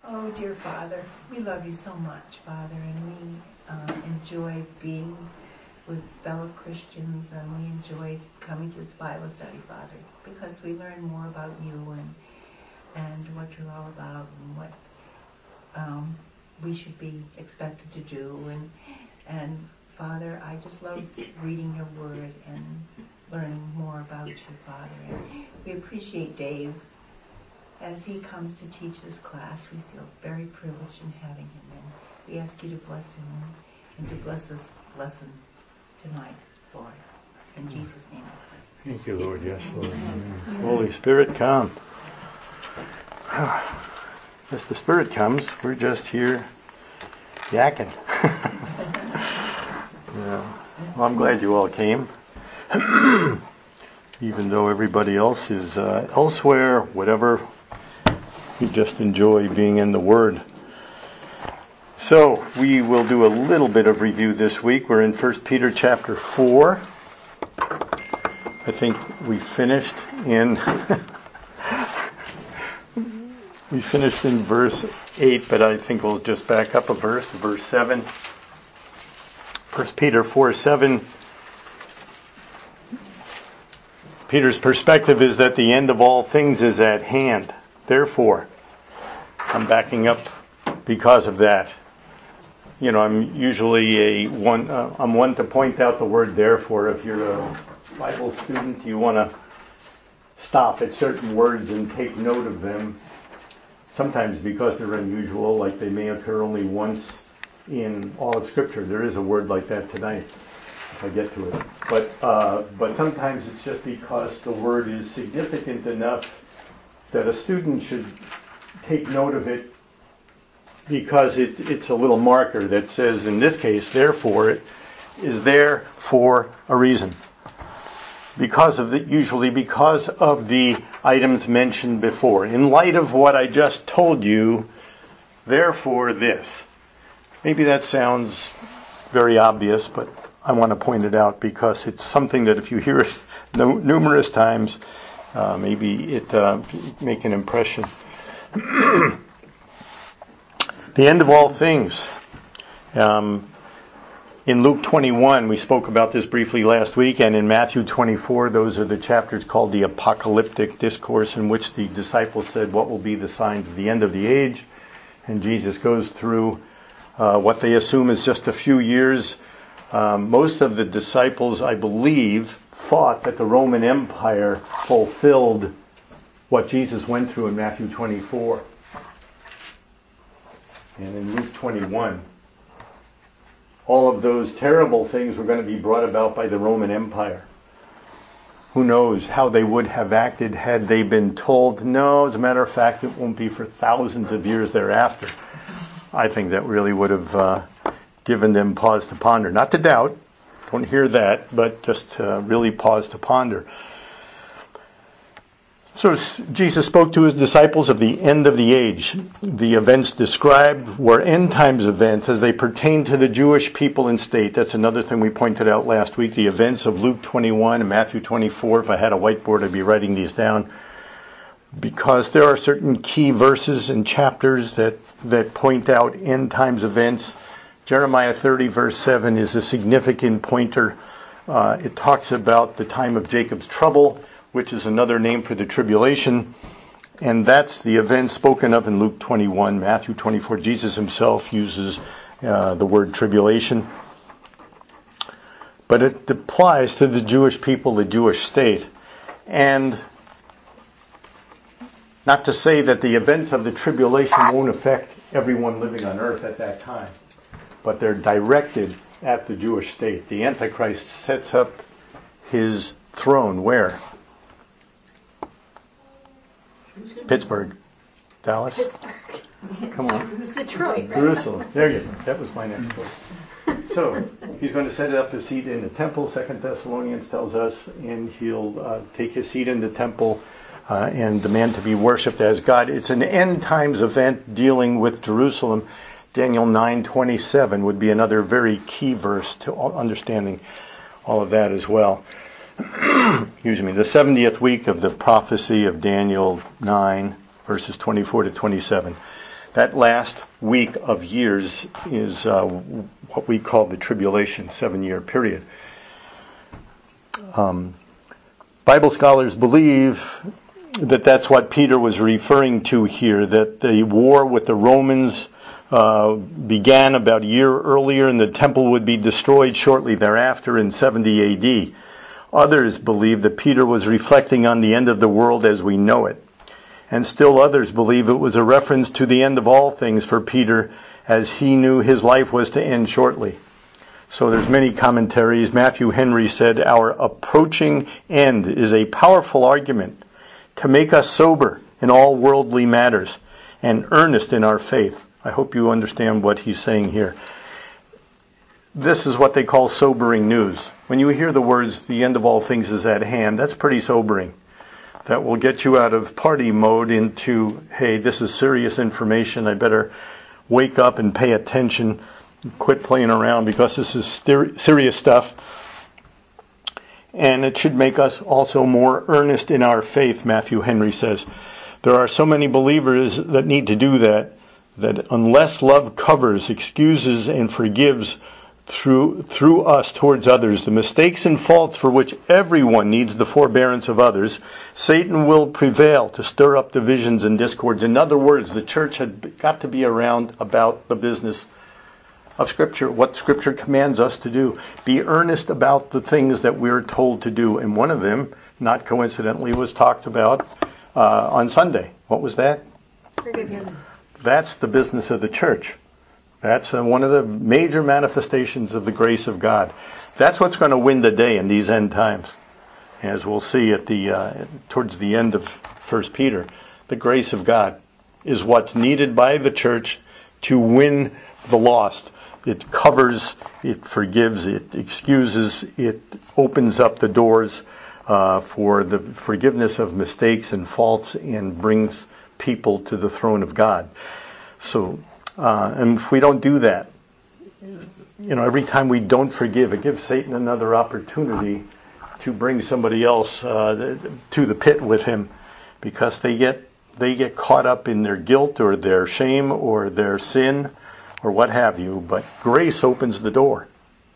Oh, dear Father, we love you so much, Father, and we enjoy being with fellow Christians, and we enjoy coming to this Bible study, Father, because we learn more about you and what you're all about and what we should be expected to do. And Father, I just love reading your word and learning more about you, Father. And we appreciate Dave. As he comes to teach this class, we feel very privileged in having him. And we ask you to bless him and to bless this lesson tonight, Lord. In Jesus' name I pray. Thank you, Lord. Yes, Lord. Amen. Holy Spirit, come. As the Spirit comes, we're just here yakking. Yeah. Well, I'm glad you all came. Even though everybody else is elsewhere, whatever, we just enjoy being in the Word. So, we will do a little bit of review this week. We're in 1 Peter chapter 4. I think we finished in verse 8, but I think we'll just back up a verse 7. 1 Peter 4:7. Peter's perspective is that the end of all things is at hand. Therefore, I'm backing up because of that. You know, I'm usually I'm one to point out the word therefore. If you're a Bible student, you want to stop at certain words and take note of them. Sometimes because they're unusual, like they may occur only once in all of Scripture. There is a word like that tonight, if I get to it. But sometimes it's just because the word is significant enough that a student should take note of it, because it's a little marker that says, in this case, therefore, it is there for a reason. Usually because of the items mentioned before. In light of what I just told you, therefore this. Maybe that sounds very obvious, but I want to point it out because it's something that if you hear it numerous times, maybe it make an impression. The end of all things. In Luke 21, we spoke about this briefly last week, and in Matthew 24, those are the chapters called the apocalyptic discourse, in which the disciples said, what will be the signs of the end of the age? And Jesus goes through what they assume is just a few years. Most of the disciples, I believe, thought that the Roman Empire fulfilled what Jesus went through in Matthew 24. And in Luke 21, all of those terrible things were going to be brought about by the Roman Empire. Who knows how they would have acted had they been told, no, as a matter of fact, it won't be for thousands of years thereafter. I think that really would have given them pause to ponder. Not to doubt, don't hear that, but just really pause to ponder. So Jesus spoke to his disciples of the end of the age. The events described were end times events as they pertain to the Jewish people and state. That's another thing we pointed out last week. The events of Luke 21 and Matthew 24. If I had a whiteboard, I'd be writing these down, because there are certain key verses and chapters that point out end times events. Jeremiah 30 verse 7 is a significant pointer. It talks about the time of Jacob's trouble, which is another name for the tribulation. And that's the event spoken of in Luke 21, Matthew 24. Jesus himself uses the word tribulation. But it applies to the Jewish people, the Jewish state. And not to say that the events of the tribulation won't affect everyone living on earth at that time, but they're directed at the Jewish state. The Antichrist sets up his throne where? Pittsburgh. Dallas? Pittsburgh. Come on. It was Detroit, right? Jerusalem. There you go. That was my next choice. So, he's going to set up his seat in the temple, 2 Thessalonians tells us, and he'll take his seat in the temple and demand to be worshipped as God. It's an end times event dealing with Jerusalem. Daniel 9:27 would be another very key verse to understanding all of that as well. Excuse me, the 70th week of the prophecy of Daniel 9, verses 24 to 27. That last week of years is what we call the tribulation, 7-year period. Bible scholars believe that that's what Peter was referring to here, that the war with the Romans began about a year earlier and the temple would be destroyed shortly thereafter in 70 AD. Others believe that Peter was reflecting on the end of the world as we know it. And still others believe it was a reference to the end of all things for Peter, as he knew his life was to end shortly. So there's many commentaries. Matthew Henry said, "Our approaching end is a powerful argument to make us sober in all worldly matters and earnest in our faith." I hope you understand what he's saying here. This is what they call sobering news. When you hear the words, "the end of all things is at hand," that's pretty sobering. That will get you out of party mode into, hey, this is serious information. I better wake up and pay attention, quit playing around, because this is serious stuff. And it should make us also more earnest in our faith, Matthew Henry says. There are so many believers that need to do that unless love covers, excuses, and forgives through us towards others the mistakes and faults for which everyone needs the forbearance of others, Satan will prevail to stir up divisions and discords. In other words, the church had got to be around about the business of Scripture, what Scripture commands us to do. Be earnest about the things that we're told to do. And one of them, not coincidentally, was talked about on Sunday. What was that? Forgiveness. That's the business of the church. That's one of the major manifestations of the grace of God. That's what's going to win the day in these end times. As we'll see at towards the end of 1 Peter, the grace of God is what's needed by the church to win the lost. It covers, it forgives, it excuses, it opens up the doors for the forgiveness of mistakes and faults and brings people to the throne of God. So, and if we don't do that, every time we don't forgive, it gives Satan another opportunity to bring somebody else to the pit with him, because they get caught up in their guilt or their shame or their sin or what have you. But grace opens the door.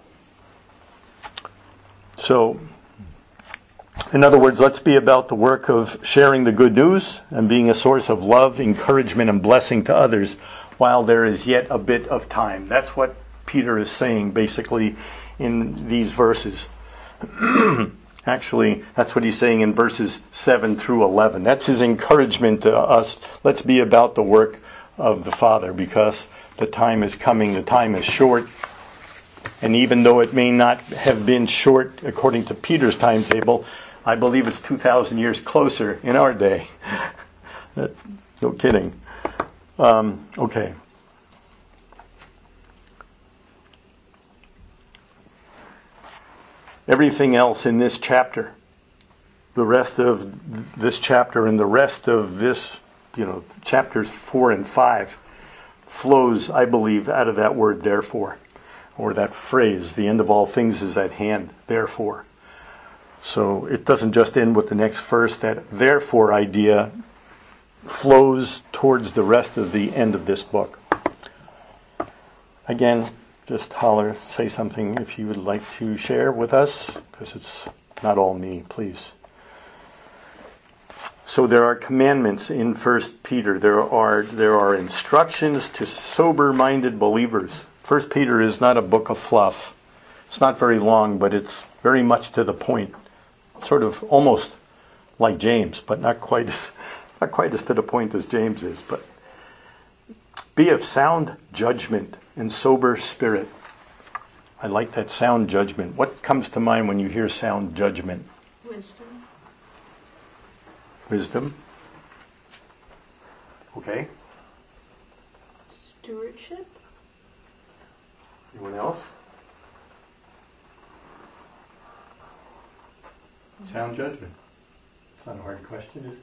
So, in other words, let's be about the work of sharing the good news and being a source of love, encouragement, and blessing to others while there is yet a bit of time. That's what Peter is saying basically in these verses. Actually, that's what he's saying in verses 7 through 11. That's his encouragement to us. Let's be about the work of the Father, because the time is coming, the time is short. And even though it may not have been short according to Peter's timetable, I believe it's 2,000 years closer in our day. No kidding. Okay. Everything else in this chapter, the rest of this chapter and the rest of this, chapters 4 and 5, flows, I believe, out of that word therefore, or that phrase, the end of all things is at hand, therefore. So it doesn't just end with the next verse. That therefore idea flows towards the rest of the end of this book. Again, just holler, say something if you would like to share with us, because it's not all me, please. So there are commandments in 1 Peter. There are instructions to sober-minded believers. 1 Peter is not a book of fluff. It's not very long, but it's very much to the point. Sort of almost like James, but not quite as to the point as James is. But be of sound judgment and sober spirit. I like that, sound judgment. What comes to mind when you hear sound judgment? Wisdom. Okay. Stewardship. Anyone else? Sound judgment. It's not a hard question, is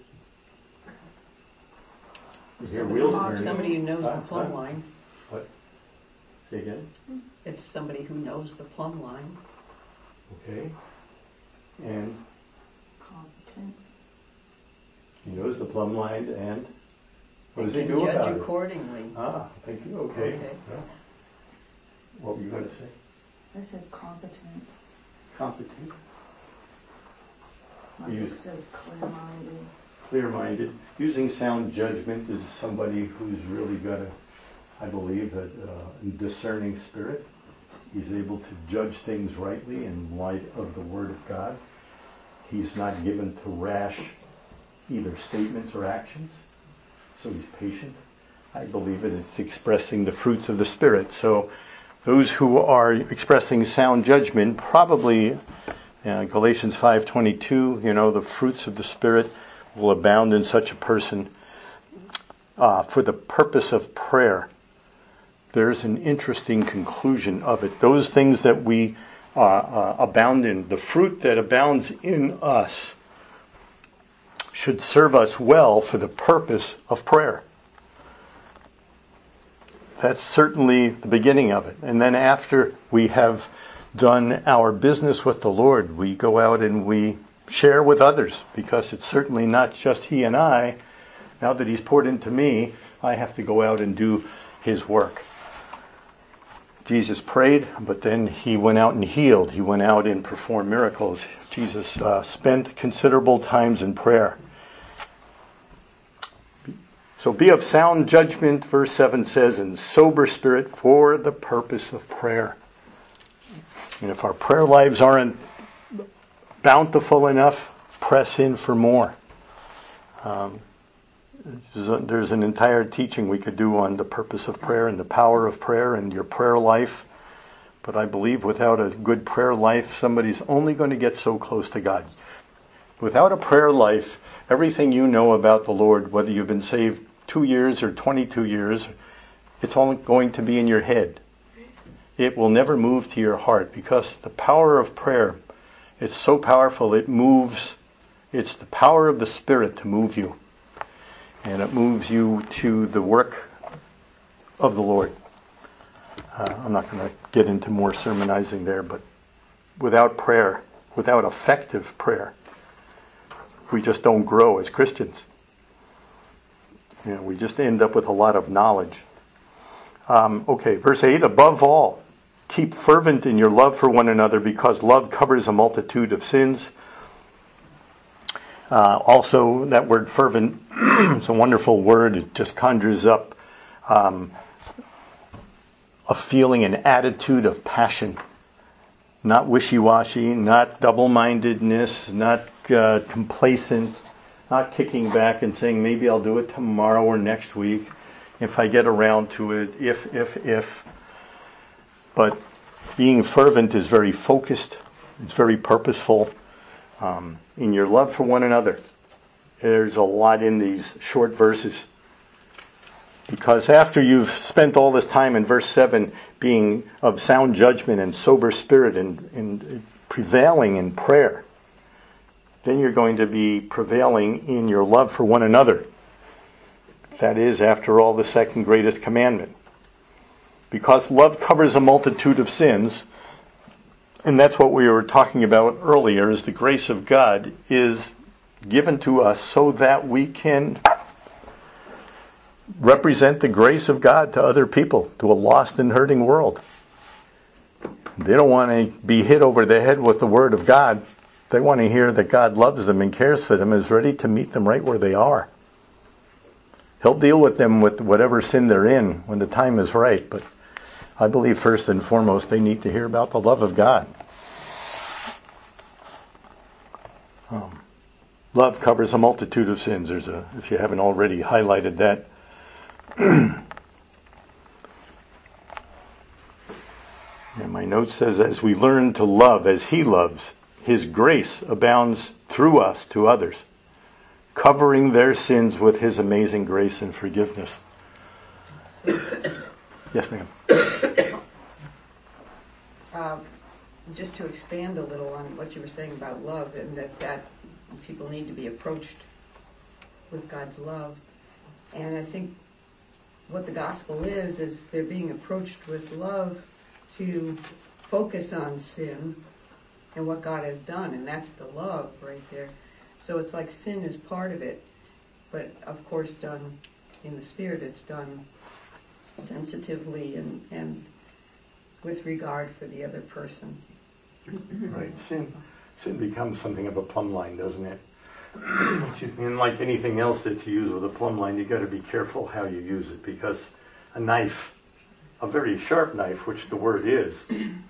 it? You hear wheels turning. Somebody who knows the plumb line. What? Say again? It's somebody who knows the plumb line. Okay. And Competent. he knows the plumb line and What does They he can do judge about it? accordingly. Ah, thank you. Okay. Okay. Yeah. What were you going to say? I said competent. Competent. My book says clear-minded. Clear-minded. Using sound judgment is somebody who's really got I believe, a discerning spirit. He's able to judge things rightly in light of the Word of God. He's not given to rash either statements or actions. So he's patient. I believe it's expressing the fruits of the Spirit. So those who are expressing sound judgment, probably Galatians 5:22, the fruits of the Spirit will abound in such a person for the purpose of prayer. There's an interesting conclusion of it. Those things that we abound in, the fruit that abounds in us, should serve us well for the purpose of prayer. That's certainly the beginning of it. And then after we have done our business with the Lord, we go out and we share with others, because it's certainly not just He and I. Now that He's poured into me, I have to go out and do His work. Jesus prayed, but then He went out and healed. He went out and performed miracles. Jesus spent considerable times in prayer. So be of sound judgment, verse 7 says, and sober spirit for the purpose of prayer. And if our prayer lives aren't bountiful enough, press in for more. There's an entire teaching we could do on the purpose of prayer and the power of prayer and your prayer life. But I believe without a good prayer life, somebody's only going to get so close to God. Without a prayer life, everything you know about the Lord, whether you've been saved 2 years or 22 years, it's only going to be in your head. It will never move to your heart, because the power of prayer, it's so powerful, it moves. It's the power of the Spirit to move you. And it moves you to the work of the Lord. I'm not going to get into more sermonizing there, but without prayer, without effective prayer, we just don't grow as Christians. We just end up with a lot of knowledge. Verse 8, above all, keep fervent in your love for one another, because love covers a multitude of sins. Also, that word fervent, it's a wonderful word. It just conjures up a feeling, an attitude of passion. Not wishy-washy, not double-mindedness, not complacent, not kicking back and saying, maybe I'll do it tomorrow or next week if I get around to it, if. But being fervent is very focused. It's very purposeful. In your love for one another. There's a lot in these short verses. Because after you've spent all this time in verse 7 being of sound judgment and sober spirit and prevailing in prayer, then you're going to be prevailing in your love for one another. That is, after all, the second greatest commandment. Because love covers a multitude of sins. And that's what we were talking about earlier, is the grace of God is given to us so that we can represent the grace of God to other people, to a lost and hurting world. They don't want to be hit over the head with the Word of God. They want to hear that God loves them and cares for them, is ready to meet them right where they are. He'll deal with them with whatever sin they're in when the time is right, but I believe first and foremost they need to hear about the love of God. Love covers a multitude of sins. If you haven't already highlighted that. And my note says, as we learn to love as He loves, His grace abounds through us to others, covering their sins with His amazing grace and forgiveness. Yes, ma'am. Just to expand a little on what you were saying about love, and that people need to be approached with God's love. And I think what the gospel is they're being approached with love to focus on sin and what God has done, and that's the love right there. So it's like sin is part of it, but of course done in the Spirit, it's done sensitively and with regard for the other person. Right. Sin becomes something of a plumb line, doesn't it? And like anything else that you use with a plumb line, you got to be careful how you use it, because a knife, a very sharp knife, which the word is,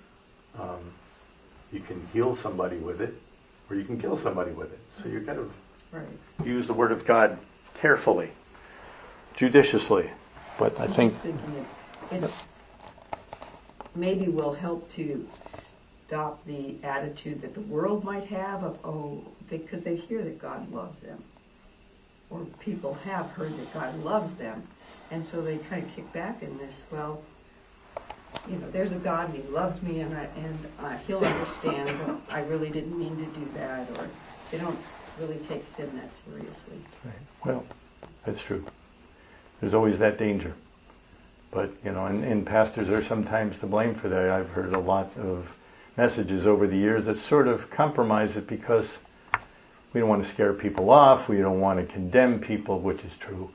you can heal somebody with it, or you can kill somebody with it. So you've got to use the word of God carefully, judiciously. But I think it maybe will help to stop the attitude that the world might have of, because they hear that God loves them, or people have heard that God loves them, and so they kind of kick back in this, well, there's a God and He loves me, and He'll understand, but I really didn't mean to do that, or they don't really take sin that seriously. Right. Well, that's true. There's always that danger. But, and pastors are sometimes to blame for that. I've heard a lot of messages over the years that sort of compromise it because we don't want to scare people off. We don't want to condemn people, which is true.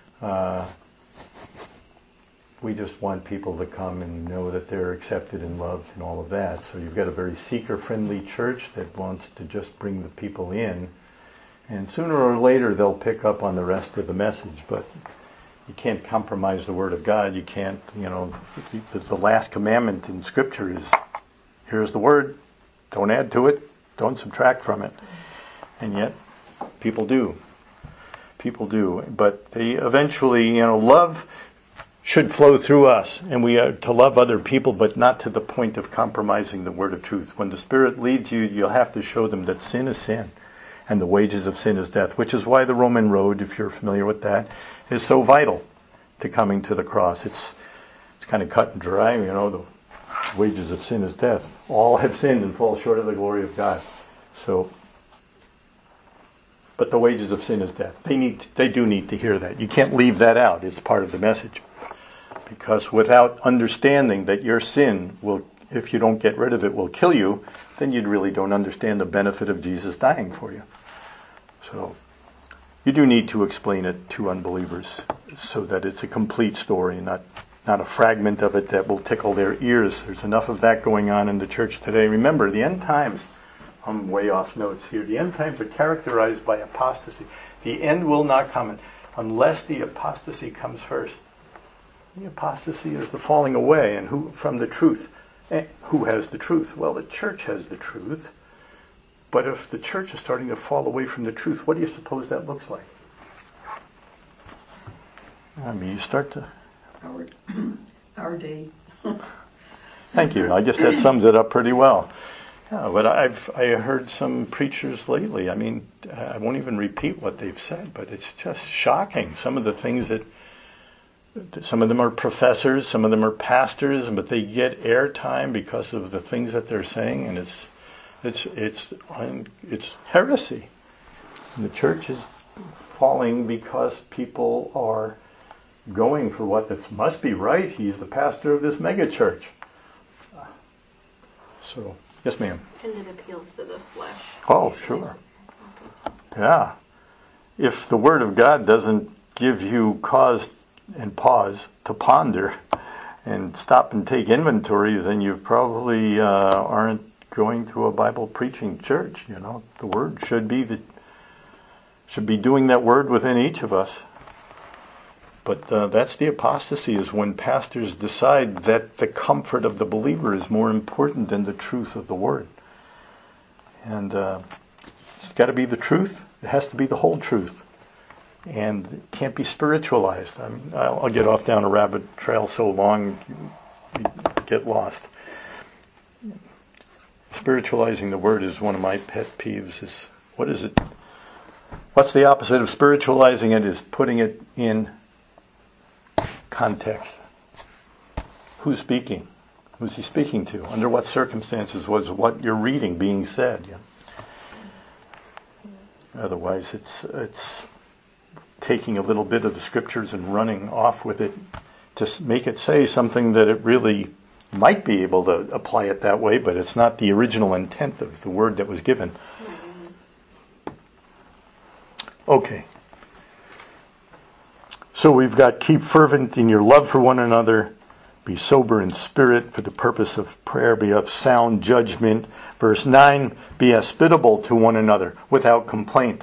We just want people to come and know that they're accepted and loved and all of that. So you've got a very seeker-friendly church that wants to just bring the people in. And sooner or later they'll pick up on the rest of the message. But you can't compromise the Word of God. You can't, the last commandment in Scripture is, here's the Word, don't add to it, don't subtract from it. And yet, people do. People do. But they eventually, love should flow through us, and we are to love other people, but not to the point of compromising the Word of truth. When the Spirit leads you, you'll have to show them that sin is sin, and the wages of sin is death, which is why the Roman road, if you're familiar with that, is so vital to coming to the cross. It's kind of cut and dry, the wages of sin is death. All have sinned and fall short of the glory of God. So, but the wages of sin is death. They do need to hear that. You can't leave that out. It's part of the message. Because without understanding that your sin will, if you don't get rid of it, will kill you, then you really don't understand the benefit of Jesus dying for you. So, you do need to explain it to unbelievers so that it's a complete story, not a fragment of it that will tickle their ears. There's enough of that going on in the church today. Remember, the end times, I'm way off notes here, the end times are characterized by apostasy. The end will not come unless the apostasy comes first. The apostasy is the falling away, and who from the truth. Who has the truth? Well, the church has the truth. But if the church is starting to fall away from the truth, what do you suppose that looks like? You start to... Our day. Thank you. I guess that sums it up pretty well. Yeah, but I heard some preachers lately. I won't even repeat what they've said, but it's just shocking. Some of the things some of them are professors, some of them are pastors, but they get airtime because of the things that they're saying, and it's heresy. And the church is falling because people are going for what must be right. He's the pastor of this mega church. So, yes, ma'am. And it appeals to the flesh. Oh, sure. Yeah. If the Word of God doesn't give you cause and pause to ponder and stop and take inventory, then you probably aren't going to a Bible preaching church. The Word should be doing that Word within each of us. But that's the apostasy, is when pastors decide that the comfort of the believer is more important than the truth of the Word. And it's got to be the truth. It has to be the whole truth. And it can't be spiritualized. I'll get off down a rabbit trail so long you get lost. Spiritualizing the Word is one of my pet peeves. What is it? What's the opposite of spiritualizing it? Is putting it in context. Who's speaking? Who's he speaking to? Under what circumstances was what you're reading being said? Otherwise, it's taking a little bit of the scriptures and running off with it to make it say something that it really might be able to apply it that way, but it's not the original intent of the word that was given. Okay. So we've got keep fervent in your love for one another, be sober in spirit for the purpose of prayer, be of sound judgment. Verse 9, be hospitable to one another without complaint.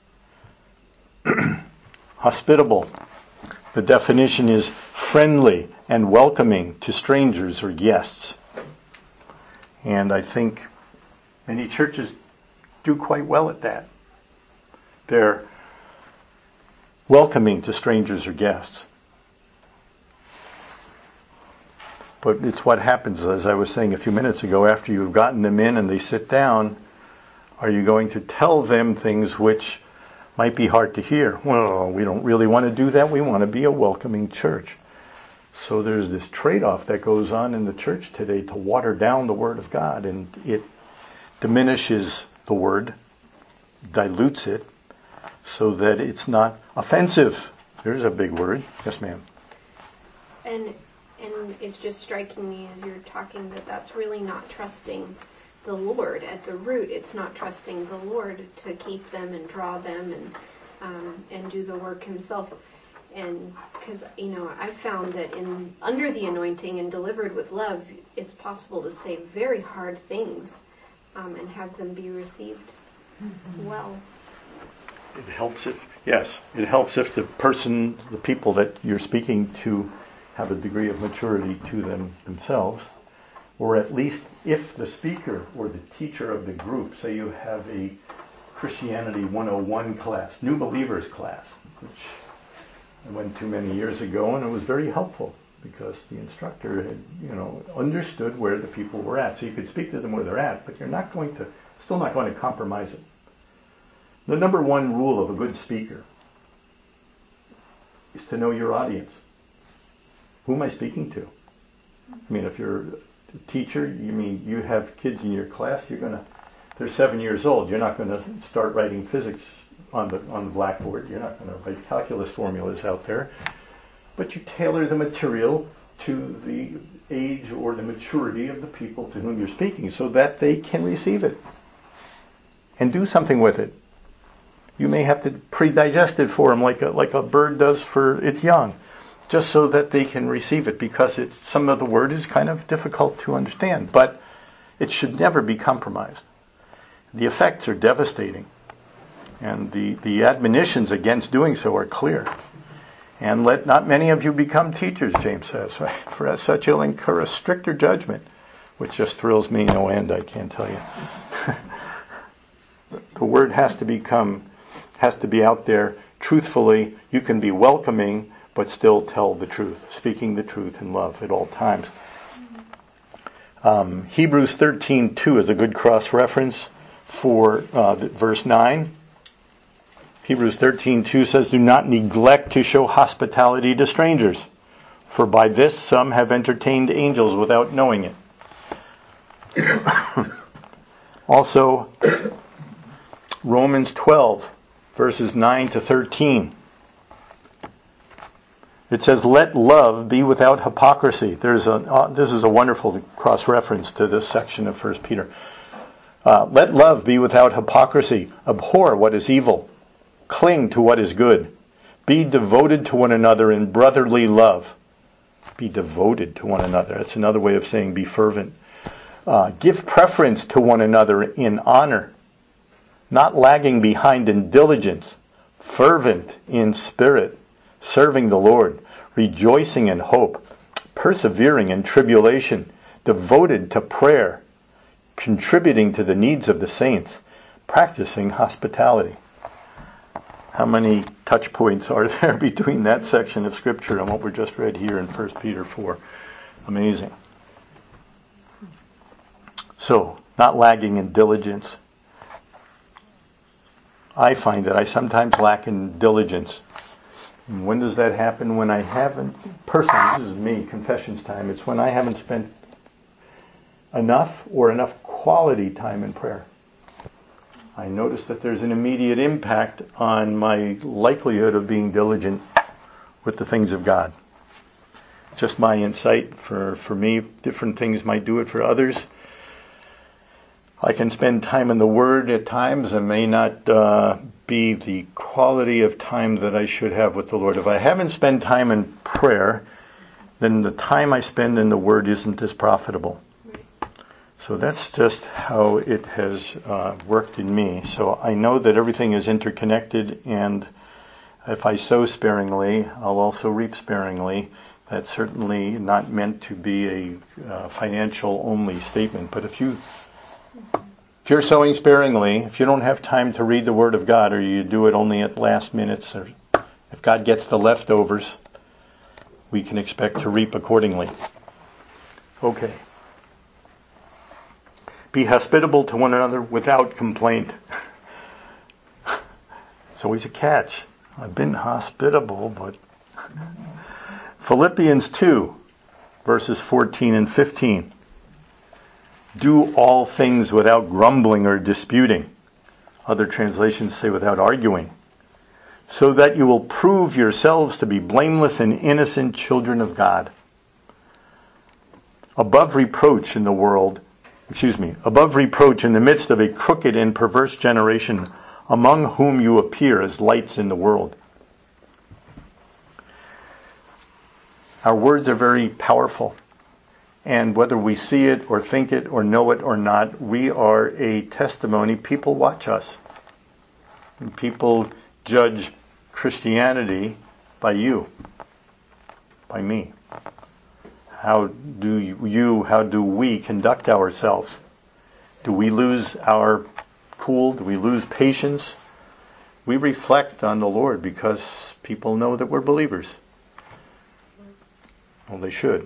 Hospitable. The definition is friendly and welcoming to strangers or guests. And I think many churches do quite well at that. They're welcoming to strangers or guests. But it's what happens, as I was saying a few minutes ago, after you've gotten them in and they sit down, are you going to tell them things which might be hard to hear? Well, we don't really want to do that. We want to be a welcoming church. So there's this trade-off that goes on in the church today to water down the Word of God, and it diminishes the Word, dilutes it, so that it's not offensive. There's a big word. Yes, ma'am. And it's just striking me as you're talking that that's really not trusting the Lord at the root. It's not trusting the Lord to keep them and draw them and do the work Himself. And because I've found that under the anointing and delivered with love, it's possible to say very hard things and have them be received well. It helps if the people that you're speaking to have a degree of maturity to themselves, or at least if the speaker or the teacher of the group, say you have a Christianity 101 class, new believers class, which I went to many years ago, and it was very helpful because the instructor had, understood where the people were at. So you could speak to them where they're at, but you're still not going to compromise it. The number one rule of a good speaker is to know your audience. Who am I speaking to? I mean, if you're a teacher, you have kids in your class, they're 7 years old. You're not going to start writing physics on the blackboard. You're not going to write calculus formulas out there. But you tailor the material to the age or the maturity of the people to whom you're speaking so that they can receive it and do something with it. You may have to pre-digest it for them like a bird does for its young, just so that they can receive it, because some of the word is kind of difficult to understand, but it should never be compromised. The effects are devastating, and the admonitions against doing so are clear. And let not many of you become teachers, James says, right? For as such you'll incur a stricter judgment, which just thrills me no end, I can't tell you. The word has to be out there truthfully. You can be welcoming, but still tell the truth, speaking the truth in love at all times. Hebrews 13:2 is a good cross-reference for verse 9. Hebrews 13:2 says, do not neglect to show hospitality to strangers, for by this some have entertained angels without knowing it. Also, Romans 12, verses 9 to 13. It says, let love be without hypocrisy. This is a wonderful cross-reference to this section of 1 Peter. Let love be without hypocrisy. Abhor what is evil. Cling to what is good. Be devoted to one another in brotherly love. Be devoted to one another. That's another way of saying be fervent. Give preference to one another in honor. Not lagging behind in diligence. Fervent in spirit. Serving the Lord. Rejoicing in hope. Persevering in tribulation. Devoted to prayer. Contributing to the needs of the saints. Practicing hospitality. How many touch points are there between that section of Scripture and what we just read here in 1 Peter 4? Amazing. So, not lagging in diligence. I find that I sometimes lack in diligence. And when does that happen? When I haven't, personally, this is me, confessions time, it's when I haven't spent enough quality time in prayer. I notice that there's an immediate impact on my likelihood of being diligent with the things of God. Just my insight. For me, different things might do it for others. I can spend time in the Word at times and may not be the quality of time that I should have with the Lord. If I haven't spent time in prayer, then the time I spend in the Word isn't as profitable. So that's just how it has worked in me. So I know that everything is interconnected, and if I sow sparingly, I'll also reap sparingly. That's certainly not meant to be a financial only statement. But if you're sowing sparingly, if you don't have time to read the Word of God, or you do it only at last minutes, or if God gets the leftovers, we can expect to reap accordingly. Okay. Be hospitable to one another without complaint. It's always a catch. I've been hospitable, but... Philippians 2, verses 14 and 15. Do all things without grumbling or disputing. Other translations say without arguing. So that you will prove yourselves to be blameless and innocent children of God. Above reproach in the midst of a crooked and perverse generation, among whom you appear as lights in the world. Our words are very powerful. And whether we see it or think it or know it or not, we are a testimony. People watch us. And people judge Christianity by you, by me. How do we conduct ourselves? Do we lose our cool? Do we lose patience? We reflect on the Lord because people know that we're believers. Well, they should.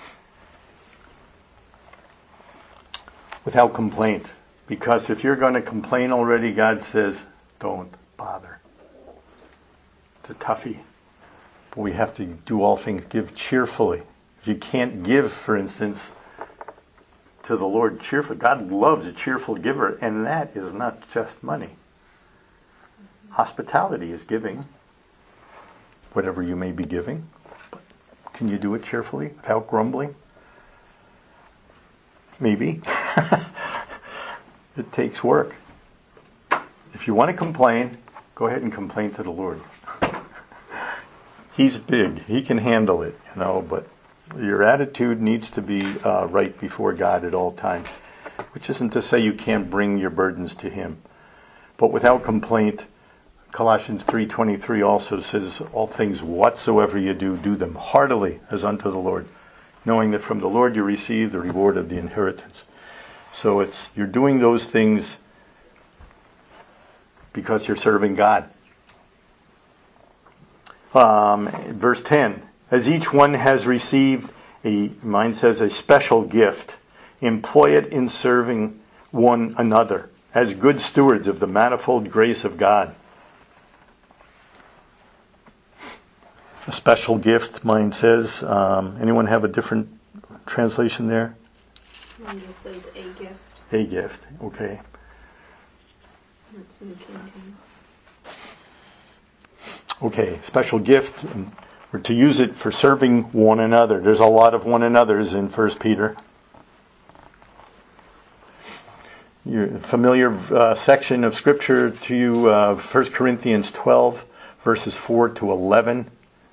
Without complaint. Because if you're going to complain already, God says, don't bother. It's a toughie. But we have to do all things, give cheerfully. If you can't give, for instance, to the Lord cheerfully, God loves a cheerful giver, and that is not just money. Hospitality is giving, whatever you may be giving. But can you do it cheerfully, without grumbling? Maybe. It takes work. If you want to complain, go ahead and complain to the Lord. He's big. He can handle it, but your attitude needs to be right before God at all times, which isn't to say you can't bring your burdens to Him. But without complaint, Colossians 3:23 also says, all things whatsoever you do, do them heartily as unto the Lord, knowing that from the Lord you receive the reward of the inheritance. So you're doing those things because you're serving God. Verse 10, as each one has received mine says a special gift, employ it in serving one another as good stewards of the manifold grace of God. A special gift, mine says. Anyone have a different translation there? Mine just says a gift. A gift, okay. That's New King James. Okay, special gift. We're to use it for serving one another. There's a lot of one another's in 1 Peter. Your familiar section of Scripture to you, 1 Corinthians 12, verses 4 to 11.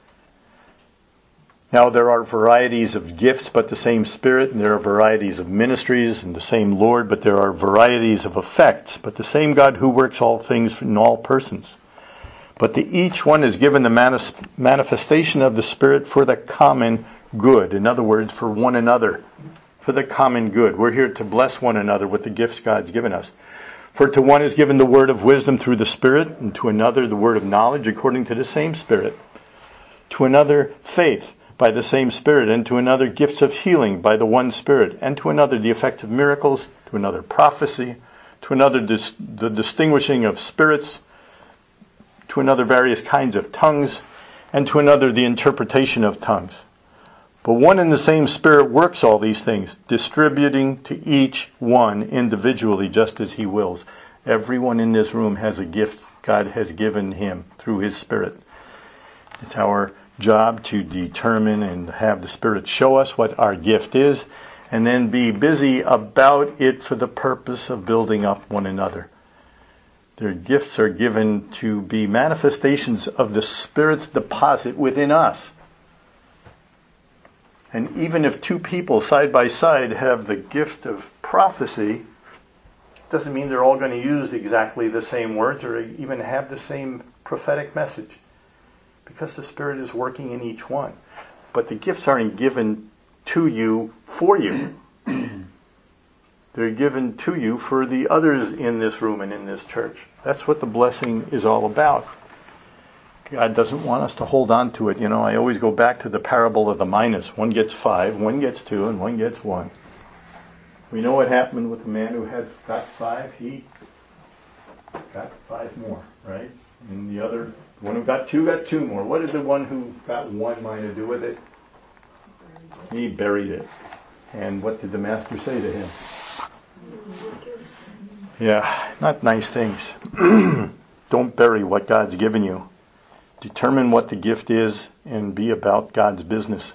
Now there are varieties of gifts, but the same Spirit, and there are varieties of ministries, and the same Lord, but there are varieties of effects, but the same God who works all things in all persons. But to each one is given the manifestation of the Spirit for the common good. In other words, for one another, for the common good. We're here to bless one another with the gifts God's given us. For to one is given the word of wisdom through the Spirit, and to another the word of knowledge according to the same Spirit. To another faith by the same Spirit, and to another gifts of healing by the one Spirit, and to another the effect of miracles, to another prophecy, to another the distinguishing of spirits, to another various kinds of tongues, and to another the interpretation of tongues. But one and the same Spirit works all these things, distributing to each one individually just as He wills. Everyone in this room has a gift God has given him through His Spirit. It's our job to determine and have the Spirit show us what our gift is, and then be busy about it for the purpose of building up one another. Their gifts are given to be manifestations of the Spirit's deposit within us. And even if two people side by side have the gift of prophecy, doesn't mean they're all going to use exactly the same words or even have the same prophetic message, because the Spirit is working in each one. But the gifts aren't given to you for you. They're given to you for the others in this room and in this church. That's what the blessing is all about. God doesn't want us to hold on to it. I always go back to the parable of the minas. One gets 5, one gets 2, and one gets 1. We know what happened with the man who got 5. He got 5 more, right? And the other one who got 2 got 2 more. What did the one who got 1 mind to do with it? He buried it. And what did the master say to him? Yeah, not nice things. Don't bury what God's given you. Determine what the gift is and be about God's business.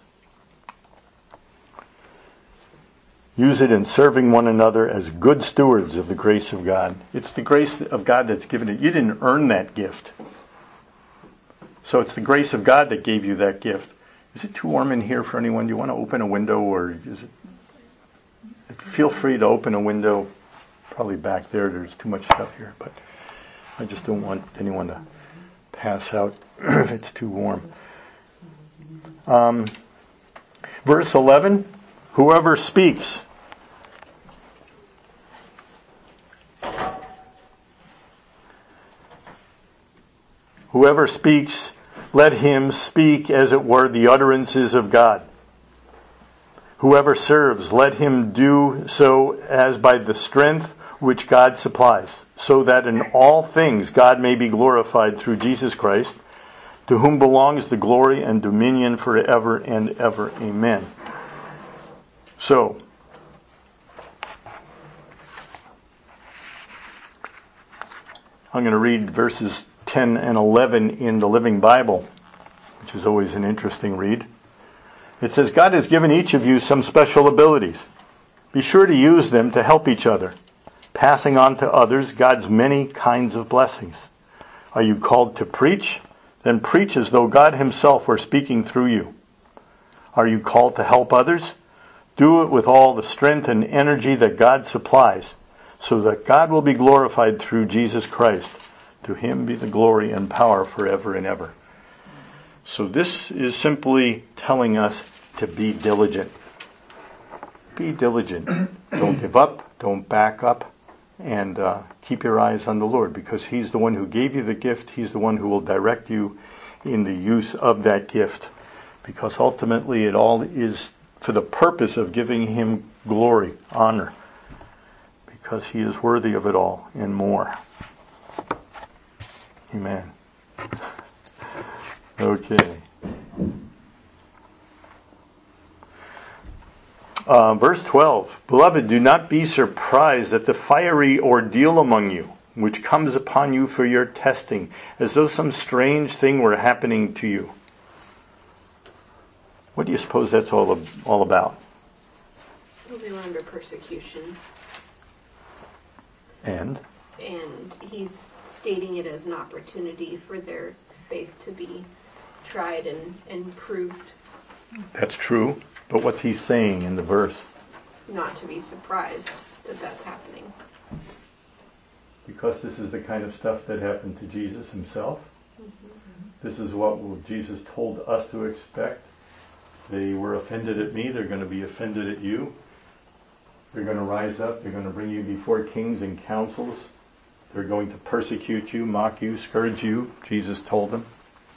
Use it in serving one another as good stewards of the grace of God. It's the grace of God that's given it. You didn't earn that gift. So it's the grace of God that gave you that gift. Is it too warm in here for anyone? Do you want to open a window, or is it? Feel free to open a window. Probably back there. There's too much stuff here, but I just don't want anyone to pass out if it's too warm. Verse 11, whoever speaks. Whoever speaks, let him speak as it were the utterances of God. Whoever serves, let him do so as by the strength which God supplies, so that in all things God may be glorified through Jesus Christ, to whom belongs the glory and dominion forever and ever. Amen. So, I'm going to read verses 10 and 11 in the Living Bible, which is always an interesting read. It says, God has given each of you some special abilities. Be sure to use them to help each other, passing on to others God's many kinds of blessings. Are you called to preach? Then preach as though God himself were speaking through you. Are you called to help others? Do it with all the strength and energy that God supplies, so that God will be glorified through Jesus Christ. To him be the glory and power forever and ever. So this is simply telling us to be diligent. Be diligent. Don't give up. Don't back up. And keep your eyes on the Lord, because he's the one who gave you the gift. He's the one who will direct you in the use of that gift, because ultimately it all is for the purpose of giving him glory, honor, because he is worthy of it all and more. Amen. Okay. Verse 12. Beloved, do not be surprised at the fiery ordeal among you, which comes upon you for your testing, as though some strange thing were happening to you. What do you suppose that's all about? Well, they were under persecution. And he's stating it as an opportunity for their faith to be tried and proved. That's true. But what's he saying in the verse? Not to be surprised that that's happening. Because this is the kind of stuff that happened to Jesus himself. Mm-hmm. This is what Jesus told us to expect. They were offended at me. They're going to be offended at you. They're going to rise up. They're going to bring you before kings and councils. They're going to persecute you, mock you, scourge you, Jesus told them.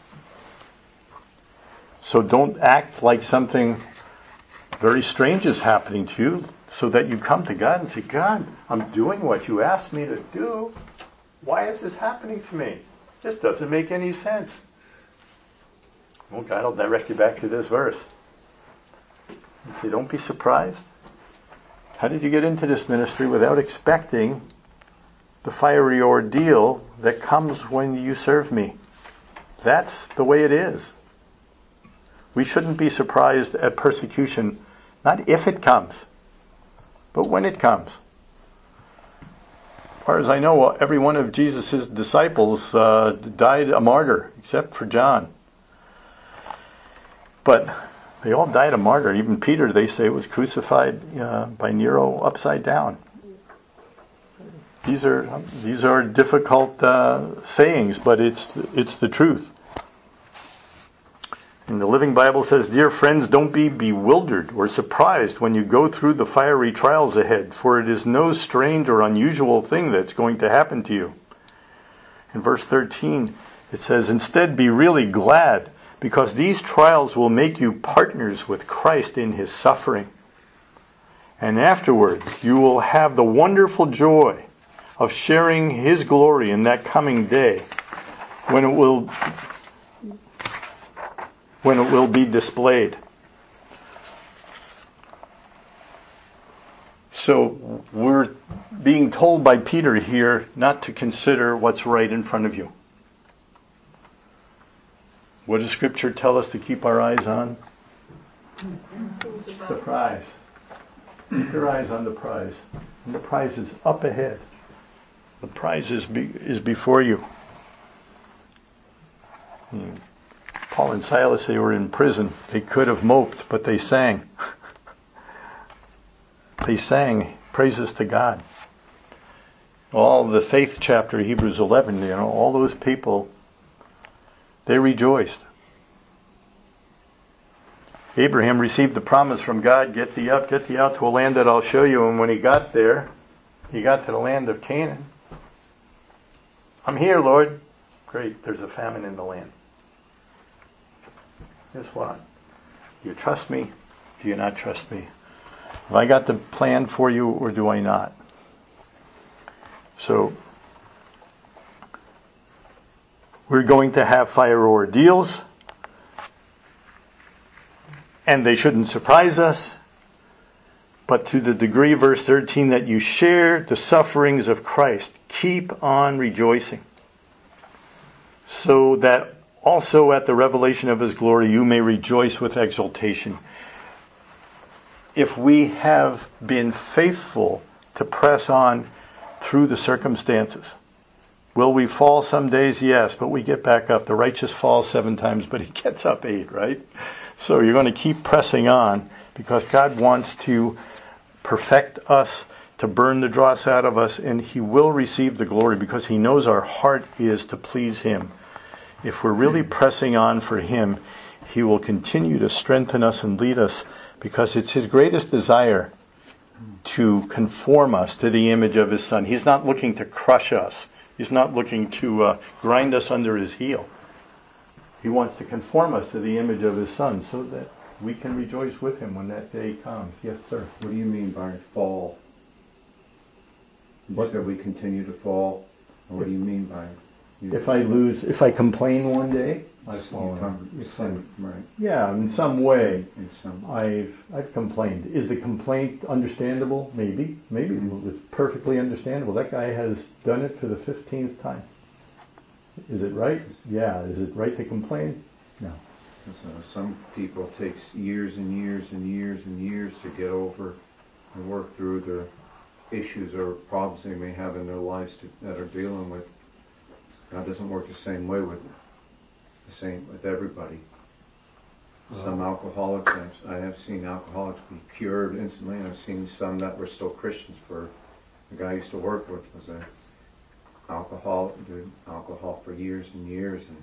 So don't act like something very strange is happening to you, so that you come to God and say, God, I'm doing what you asked me to do. Why is this happening to me? This doesn't make any sense. Well, God will direct you back to this verse. And say, don't be surprised. How did you get into this ministry without expecting the fiery ordeal that comes when you serve me? That's the way it is. We shouldn't be surprised at persecution, not if it comes, but when it comes. far as I know, every one of Jesus' disciples died a martyr, except for John. But they all died a martyr. Even Peter, they say, was crucified by Nero upside down. These are difficult sayings, but it's the truth. And the Living Bible says, "Dear friends, don't be bewildered or surprised when you go through the fiery trials ahead, for it is no strange or unusual thing that's going to happen to you." In verse 13, it says, "Instead, be really glad, because these trials will make you partners with Christ in his suffering. And afterwards, you will have the wonderful joy of sharing his glory in that coming day, when it will be displayed." So we're being told by Peter here not to consider what's right in front of you. What does Scripture tell us to keep our eyes on? The prize. Keep your eyes on the prize. And the prize is up ahead. The prize is before you. Paul and Silas, they were in prison. They could have moped, but they sang. They sang praises to God. All the faith chapter, Hebrews 11, all those people, they rejoiced. Abraham received the promise from God, get thee out to a land that I'll show you. And when he got there, he got to the land of Canaan. I'm here, Lord. Great, there's a famine in the land. Guess what? Do you trust me? Do you not trust me? Have I got the plan for you, or do I not? So, we're going to have fire ordeals, and they shouldn't surprise us. But to the degree, verse 13, that you share the sufferings of Christ, keep on rejoicing, so that also at the revelation of his glory you may rejoice with exultation. If we have been faithful to press on through the circumstances, will we fall some days? Yes, but we get back up. The righteous falls 7 times, but he gets up 8, right? So you're going to keep pressing on, because God wants to perfect us, to burn the dross out of us, and he will receive the glory, because he knows our heart is to please him. If we're really pressing on for him, he will continue to strengthen us and lead us, because it's his greatest desire to conform us to the image of his Son. He's not looking to crush us. He's not looking to grind us under his heel. He wants to conform us to the image of his Son, so that we can rejoice with him when that day comes. Yes, sir. What do you mean by fall? You said we continue to fall. What do you mean by? If I complain one day, I fall. Right. Yeah, in some way, In some. I've complained. Is the complaint understandable? Maybe. It's perfectly understandable. That guy has done it for the 15th time. Is it right? Yeah. Is it right to complain? No. Some people takes years and years and years and years to get over and work through the issues or problems they may have in their lives that are dealing with. God doesn't work the same way with everybody. Some alcoholics, I have seen alcoholics be cured instantly, and I've seen some that were still Christians. For the guy I used to work with was an alcoholic, did alcohol for years and years, and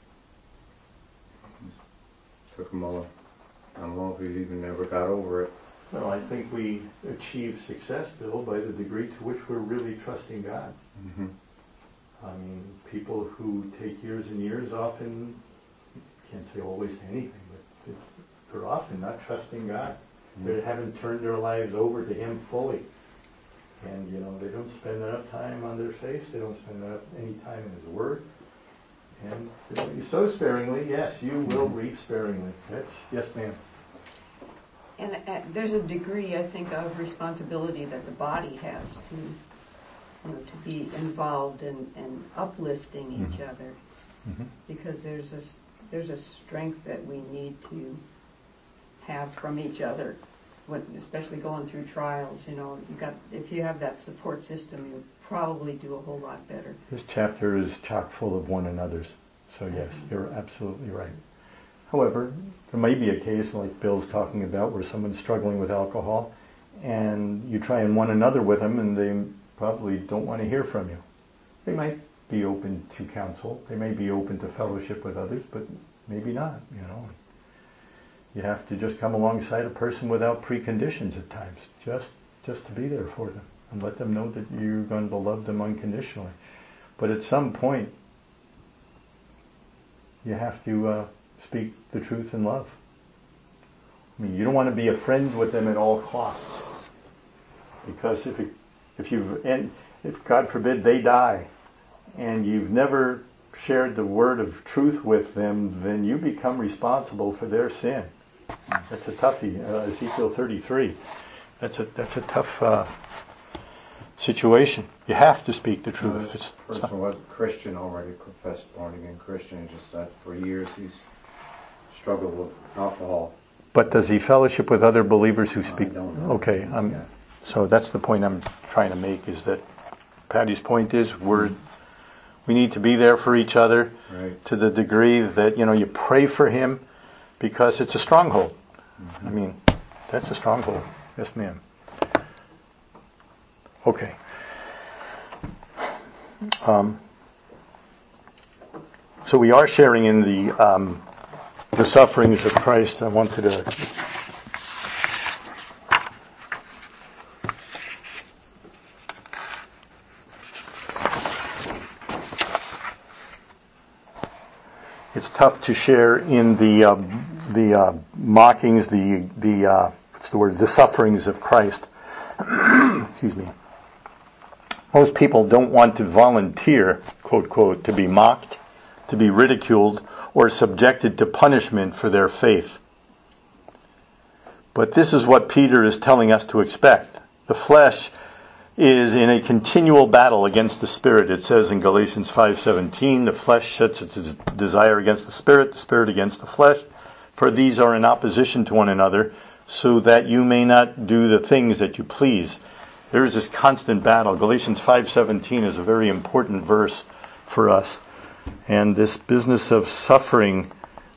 it took him I don't know if he even never got over it. Well, I think we achieve success, Bill, by the degree to which we're really trusting God. Mm-hmm. I mean, people who take years and years often, can't say always to anything, but they're often not trusting God. Mm-hmm. They haven't turned their lives over to him fully. And, they don't spend enough time on their face. They don't spend any time in his word. And you sow sparingly, yes, you will reap sparingly. Yes, ma'am. And there's a degree, I think, of responsibility that the body has to be involved in uplifting each other, because there's a strength that we need to have from each other, especially going through trials. If you have that support system, you probably do a whole lot better. This chapter is chock full of one another's. So yes, you're absolutely right. However, there may be a case like Bill's talking about where someone's struggling with alcohol and you try and one another with them and they probably don't want to hear from you. They might be open to counsel. They may be open to fellowship with others, but maybe not, You have to just come alongside a person without preconditions at times, just to be there for them and let them know that you're going to love them unconditionally. But at some point, you have to speak the truth in love. I mean, you don't want to be a friend with them at all costs, because if God forbid they die, and you've never shared the word of truth with them, then you become responsible for their sin. That's a toughie. Ezekiel 33. That's a tough situation. You have to speak the truth. This person was a Christian already, professed born-again Christian, and just that for years he's struggled with alcohol. But does he fellowship with other believers who speak? I don't know. Okay, so that's the point I'm trying to make, is that Patty's point is we need to be there for each other, right, to the degree that, you pray for him, because it's a stronghold. Mm-hmm. I mean, that's a stronghold. Yes, ma'am. Okay. So we are sharing in the sufferings of Christ. I wanted to it's tough to share in the mockings, the sufferings of Christ. Excuse me. Most people don't want to volunteer, quote, quote, to be mocked, to be ridiculed, or subjected to punishment for their faith. But this is what Peter is telling us to expect. The flesh is in a continual battle against the Spirit. It says in Galatians 5:17, the flesh sets its desire against the Spirit against the flesh, for these are in opposition to one another, so that you may not do the things that you please. There is this constant battle. Galatians 5:17 is a very important verse for us. And this business of suffering,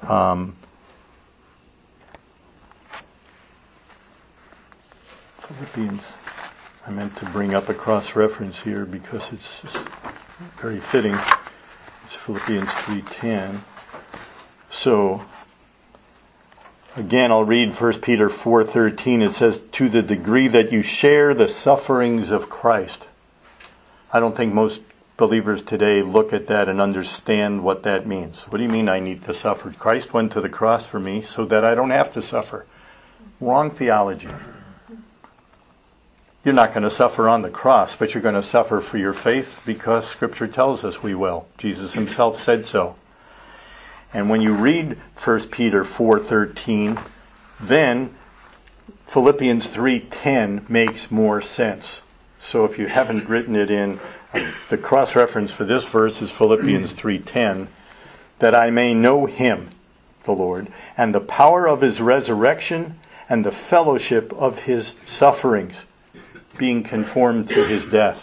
Philippians, I meant to bring up a cross-reference here because it's very fitting. It's Philippians 3:10. So, again, I'll read 1 Peter 4:13. It says, to the degree that you share the sufferings of Christ. I don't think most believers today look at that and understand what that means. What do you mean I need to suffer? Christ went to the cross for me so that I don't have to suffer. Wrong theology. You're not going to suffer on the cross, but you're going to suffer for your faith because Scripture tells us we will. Jesus himself said so. And when you read 1 Peter 4:13, then Philippians 3:10 makes more sense. So if you haven't written it in, the cross-reference for this verse is Philippians 3:10, that I may know him, the Lord, and the power of his resurrection and the fellowship of his sufferings, being conformed to his death.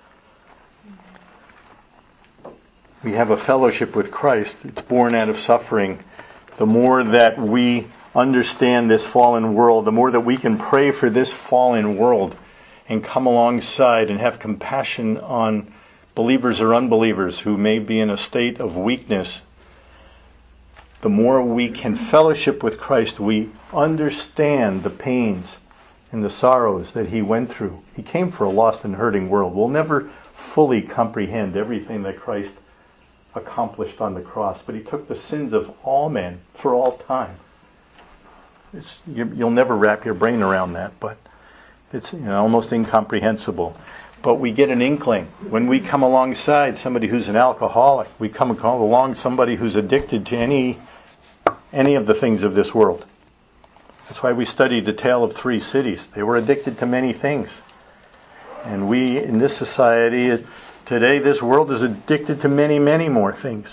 We have a fellowship with Christ. It's born out of suffering. The more that we understand this fallen world, the more that we can pray for this fallen world and come alongside and have compassion on believers or unbelievers who may be in a state of weakness, the more we can fellowship with Christ, we understand the pains and the sorrows that he went through. He came for a lost and hurting world. We'll never fully comprehend everything that Christ accomplished on the cross, but he took the sins of all men for all time. You'll never wrap your brain around that, but it's almost incomprehensible. But we get an inkling. When we come alongside somebody who's an alcoholic, we come along somebody who's addicted to any of the things of this world. That's why we studied the tale of 3 cities. They were addicted to many things. And we, in this society, today, this world is addicted to many, many more things.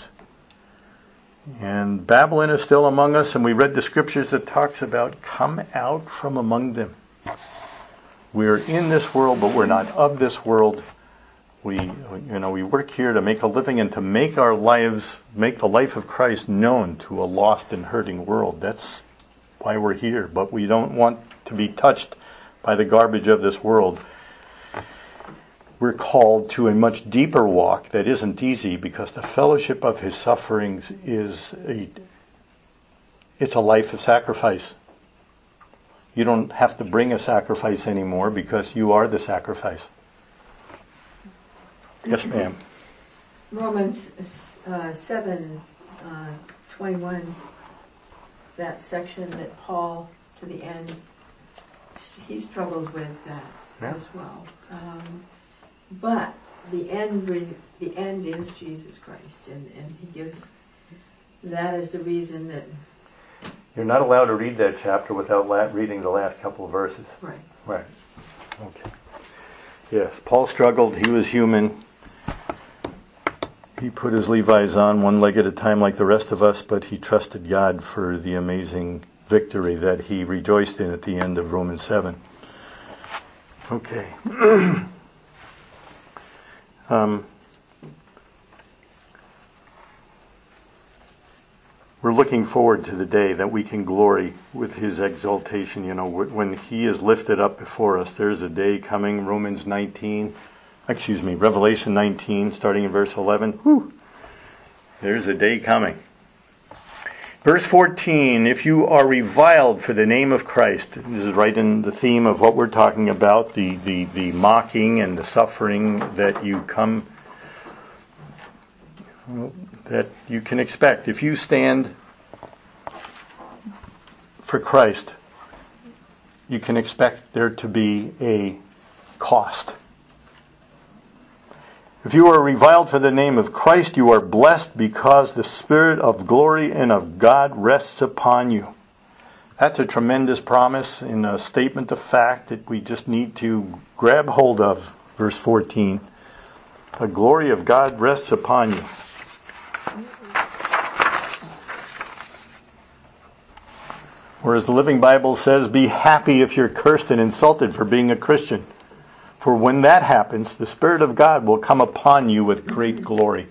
And Babylon is still among us, and we read the scriptures that talks about, come out from among them. We're in this world, but we're not of this world. we work here to make a living and to make our lives, make the life of Christ known to a lost and hurting world. That's why we're here. But we don't want to be touched by the garbage of this world. We're called to a much deeper walk that isn't easy, because the fellowship of his sufferings it's a life of sacrifice. You don't have to bring a sacrifice anymore because you are the sacrifice. Yes, ma'am. Romans 7:21, that section that Paul, to the end, he struggles with that as well. But the end is Jesus Christ, and he gives that as the reason that... You're not allowed to read that chapter without reading the last couple of verses. Right. Right. Okay. Yes, Paul struggled. He was human. He put his Levi's on one leg at a time like the rest of us, but he trusted God for the amazing victory that he rejoiced in at the end of Romans 7. Okay. We're looking forward to the day that we can glory with his exaltation. When he is lifted up before us, there's a day coming, Revelation 19, starting in verse 11. Whew. There's a day coming. Verse 14, if you are reviled for the name of Christ, this is right in the theme of what we're talking about, the mocking and the suffering that you can expect. If you stand for Christ, you can expect there to be a cost. If you are reviled for the name of Christ, you are blessed because the Spirit of glory and of God rests upon you. That's a tremendous promise and a statement of fact that we just need to grab hold of. Verse 14. The glory of God rests upon you. Whereas the Living Bible says, be happy if you're cursed and insulted for being a Christian. For when that happens, the Spirit of God will come upon you with great glory.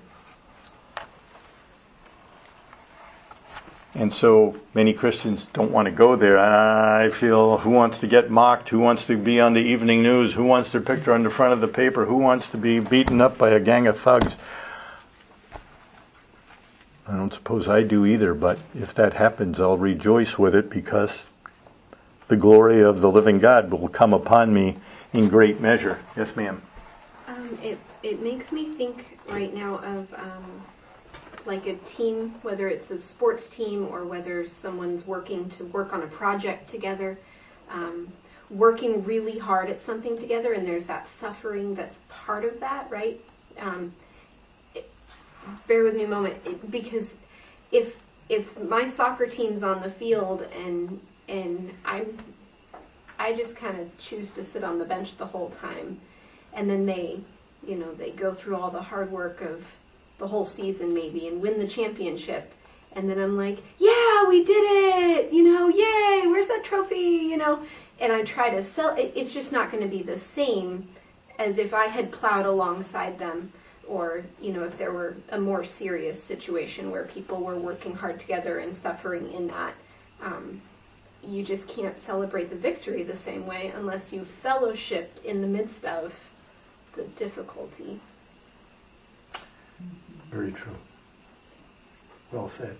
And so many Christians don't want to go there. I feel, who wants to get mocked? Who wants to be on the evening news? Who wants their picture on the front of the paper? Who wants to be beaten up by a gang of thugs? I don't suppose I do either, but if that happens, I'll rejoice with it, because the glory of the living God will come upon me in great measure. Yes, ma'am. It makes me think right now of like a team, whether it's a sports team or whether someone's working on a project together, working really hard at something together, and there's that suffering that's part of that, right? Bear with me a moment, because if my soccer team's on the field and I just kind of choose to sit on the bench the whole time, and then they go through all the hard work of the whole season maybe and win the championship, and then I'm like, yeah, we did it, yay, where's that trophy, and I try to sell it. It's just not going to be the same as if I had plowed alongside them, or if there were a more serious situation where people were working hard together and suffering in that. You just can't celebrate the victory the same way unless you fellowshipped in the midst of the difficulty. Very true. Well said.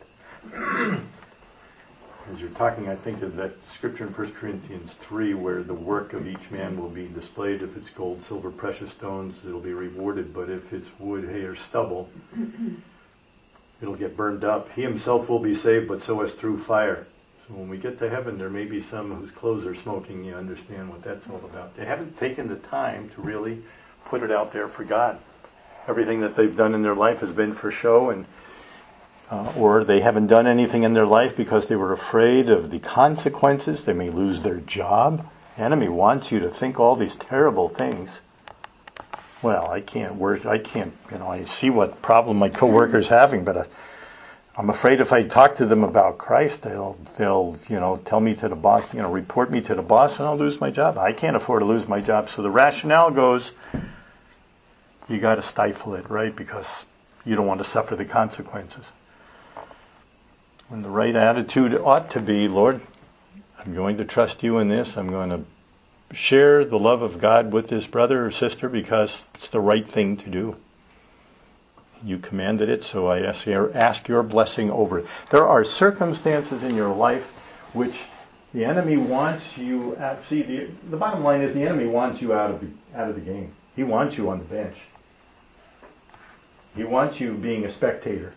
As you're talking, I think of that scripture in 1 Corinthians 3 where the work of each man will be displayed. If it's gold, silver, precious stones, it'll be rewarded. But if it's wood, hay, or stubble, it'll get burned up. He himself will be saved, but so as through fire. So when we get to heaven, there may be some whose clothes are smoking. You understand what that's all about. They haven't taken the time to really put it out there for God. Everything that they've done in their life has been for show, and or they haven't done anything in their life because they were afraid of the consequences. They may lose their job. The enemy wants you to think all these terrible things. Well, I can't work. I see what problem my coworker's having, but I'm afraid if I talk to them about Christ, they'll tell me to the boss, report me to the boss, and I'll lose my job. I can't afford to lose my job. So the rationale goes, you got to stifle it, right? Because you don't want to suffer the consequences. When the right attitude ought to be, Lord, I'm going to trust you in this. I'm going to share the love of God with this brother or sister because it's the right thing to do. You commanded it, so I ask your blessing over it. There are circumstances in your life which the enemy wants you at. See, the bottom line is the enemy wants you out of the game. He wants you on the bench. He wants you being a spectator.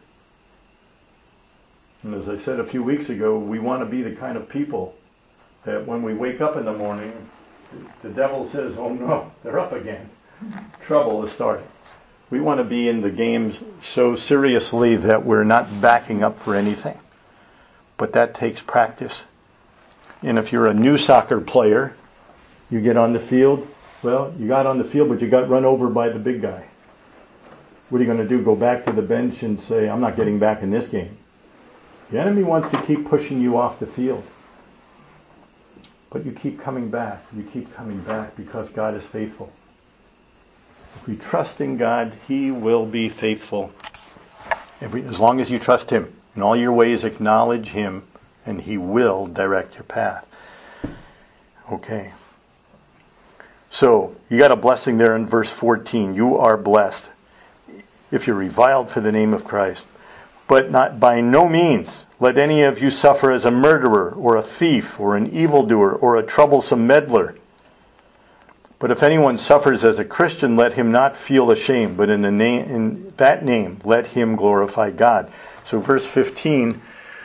And as I said a few weeks ago, we want to be the kind of people that when we wake up in the morning, the devil says, oh no, they're up again. Trouble is starting. We want to be in the games so seriously that we're not backing up for anything. But that takes practice. And if you're a new soccer player, you get on the field, well, you got on the field, but you got run over by the big guy. What are you going to do? Go back to the bench and say, I'm not getting back in this game. The enemy wants to keep pushing you off the field. But you keep coming back. You keep coming back because God is faithful. If we trust in God, He will be faithful. As long as you trust Him. In all your ways acknowledge Him, and He will direct your path. Okay. So, you got a blessing there in verse 14. You are blessed if you're reviled for the name of Christ. But not by no means let any of you suffer as a murderer, or a thief, or an evildoer, or a troublesome meddler. But if anyone suffers as a Christian, let him not feel ashamed, but in that name let him glorify God. So verse 15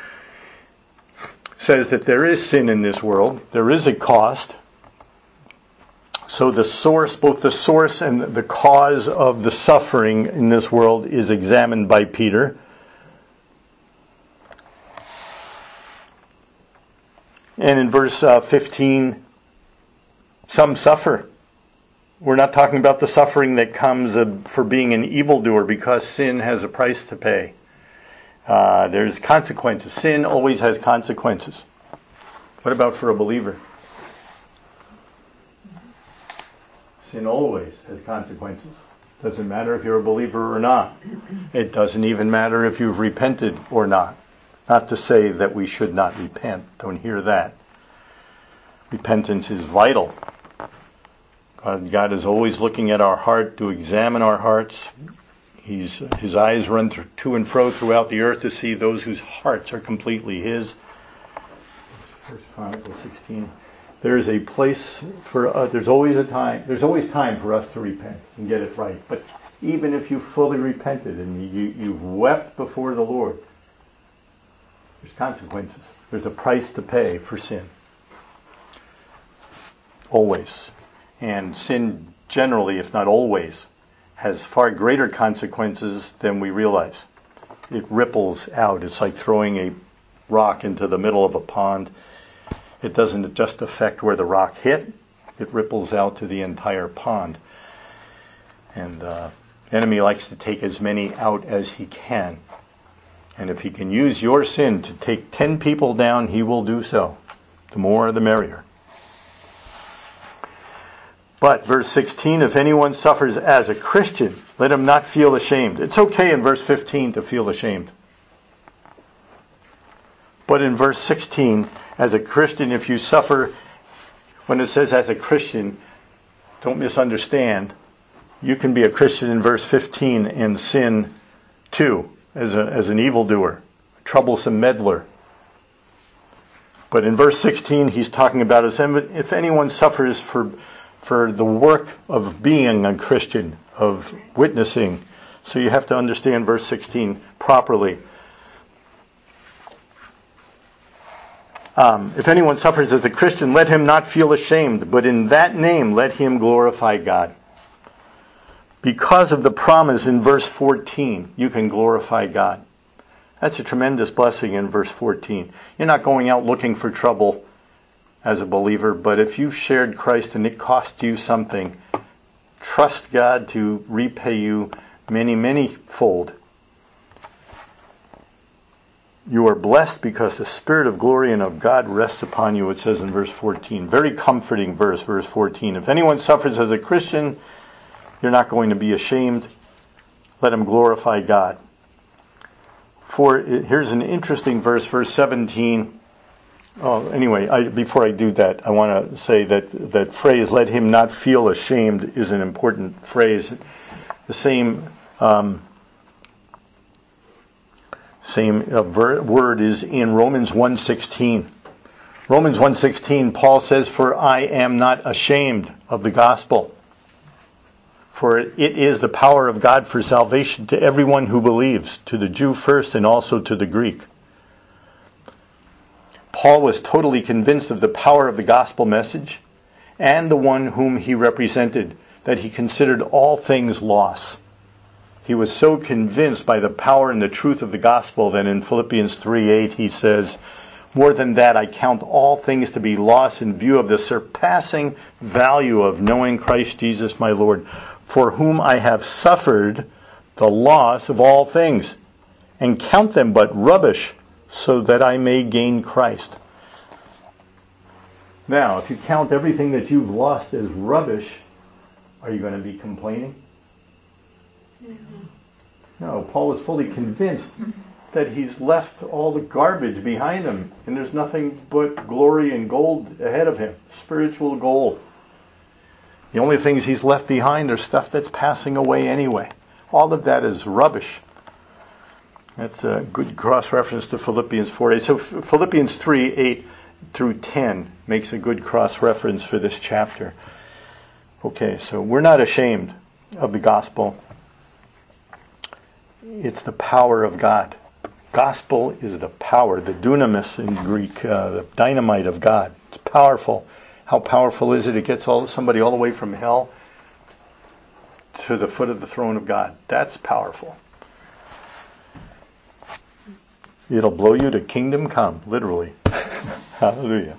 says that there is sin in this world. There is a cost. So the source, both the source and the cause of the suffering in this world is examined by Peter. And in verse 15, some suffer. We're not talking about the suffering that comes for being an evildoer, because sin has a price to pay. There's consequences. Sin always has consequences. What about for a believer? Sin always has consequences. Doesn't matter if you're a believer or not. It doesn't even matter if you've repented or not. Not to say that we should not repent. Don't hear that. Repentance is vital. God is always looking at our heart to examine our hearts. His eyes run to and fro throughout the earth to see those whose hearts are completely His. 1 Chronicles 16. There is a place for there's always time for us to repent and get it right. But even if you fully repented and you've wept before the Lord, there's consequences. There's a price to pay for sin. Always. And sin generally, if not always, has far greater consequences than we realize. It ripples out. It's like throwing a rock into the middle of a pond. It doesn't just affect where the rock hit. It ripples out to the entire pond. And the enemy likes to take as many out as he can. And if he can use your sin to take 10 people down, he will do so. The more, the merrier. But, verse 16, if anyone suffers as a Christian, let him not feel ashamed. It's okay in verse 15 to feel ashamed. But in verse 16, as a Christian, if you suffer, when it says as a Christian, don't misunderstand. You can be a Christian in verse 15 and sin too, as an evildoer, a troublesome meddler. But in verse 16, he's talking about if anyone suffers for the work of being a Christian, of witnessing. So you have to understand verse 16 properly. If anyone suffers as a Christian, let him not feel ashamed, but in that name let him glorify God. Because of the promise in verse 14, you can glorify God. That's a tremendous blessing in verse 14. You're not going out looking for trouble as a believer, but if you've shared Christ and it cost you something, trust God to repay you many, many fold. You are blessed because the Spirit of glory and of God rests upon you, it says in verse 14. Very comforting verse 14. If anyone suffers as a Christian, you're not going to be ashamed. Let him glorify God. Here's an interesting verse, verse 17. Oh, anyway, before I do that, I want to say that phrase, let him not feel ashamed, is an important phrase. The same word is in Romans 1:16. Romans 1:16, Paul says, for I am not ashamed of the gospel, for it is the power of God for salvation to everyone who believes, to the Jew first and also to the Greek. Paul was totally convinced of the power of the gospel message and the one whom he represented, that he considered all things loss. He was so convinced by the power and the truth of the gospel that in Philippians 3:8 he says, more than that, I count all things to be loss in view of the surpassing value of knowing Christ Jesus my Lord, for whom I have suffered the loss of all things, and count them but rubbish, so that I may gain Christ. Now, if you count everything that you've lost as rubbish, are you going to be complaining? No, Paul was fully convinced that he's left all the garbage behind him, and there's nothing but glory and gold ahead of him, spiritual gold. The only things he's left behind are stuff that's passing away anyway. All of that is rubbish. That's a good cross-reference to Philippians 4:8. So Philippians 3:8 through 10 makes a good cross-reference for this chapter. Okay, so we're not ashamed of the gospel. It's the power of God. Gospel is the power, the dunamis in Greek, the dynamite of God. It's powerful. How powerful is it? It gets somebody all the way from hell to the foot of the throne of God. That's powerful. It'll blow you to kingdom come, literally. Hallelujah.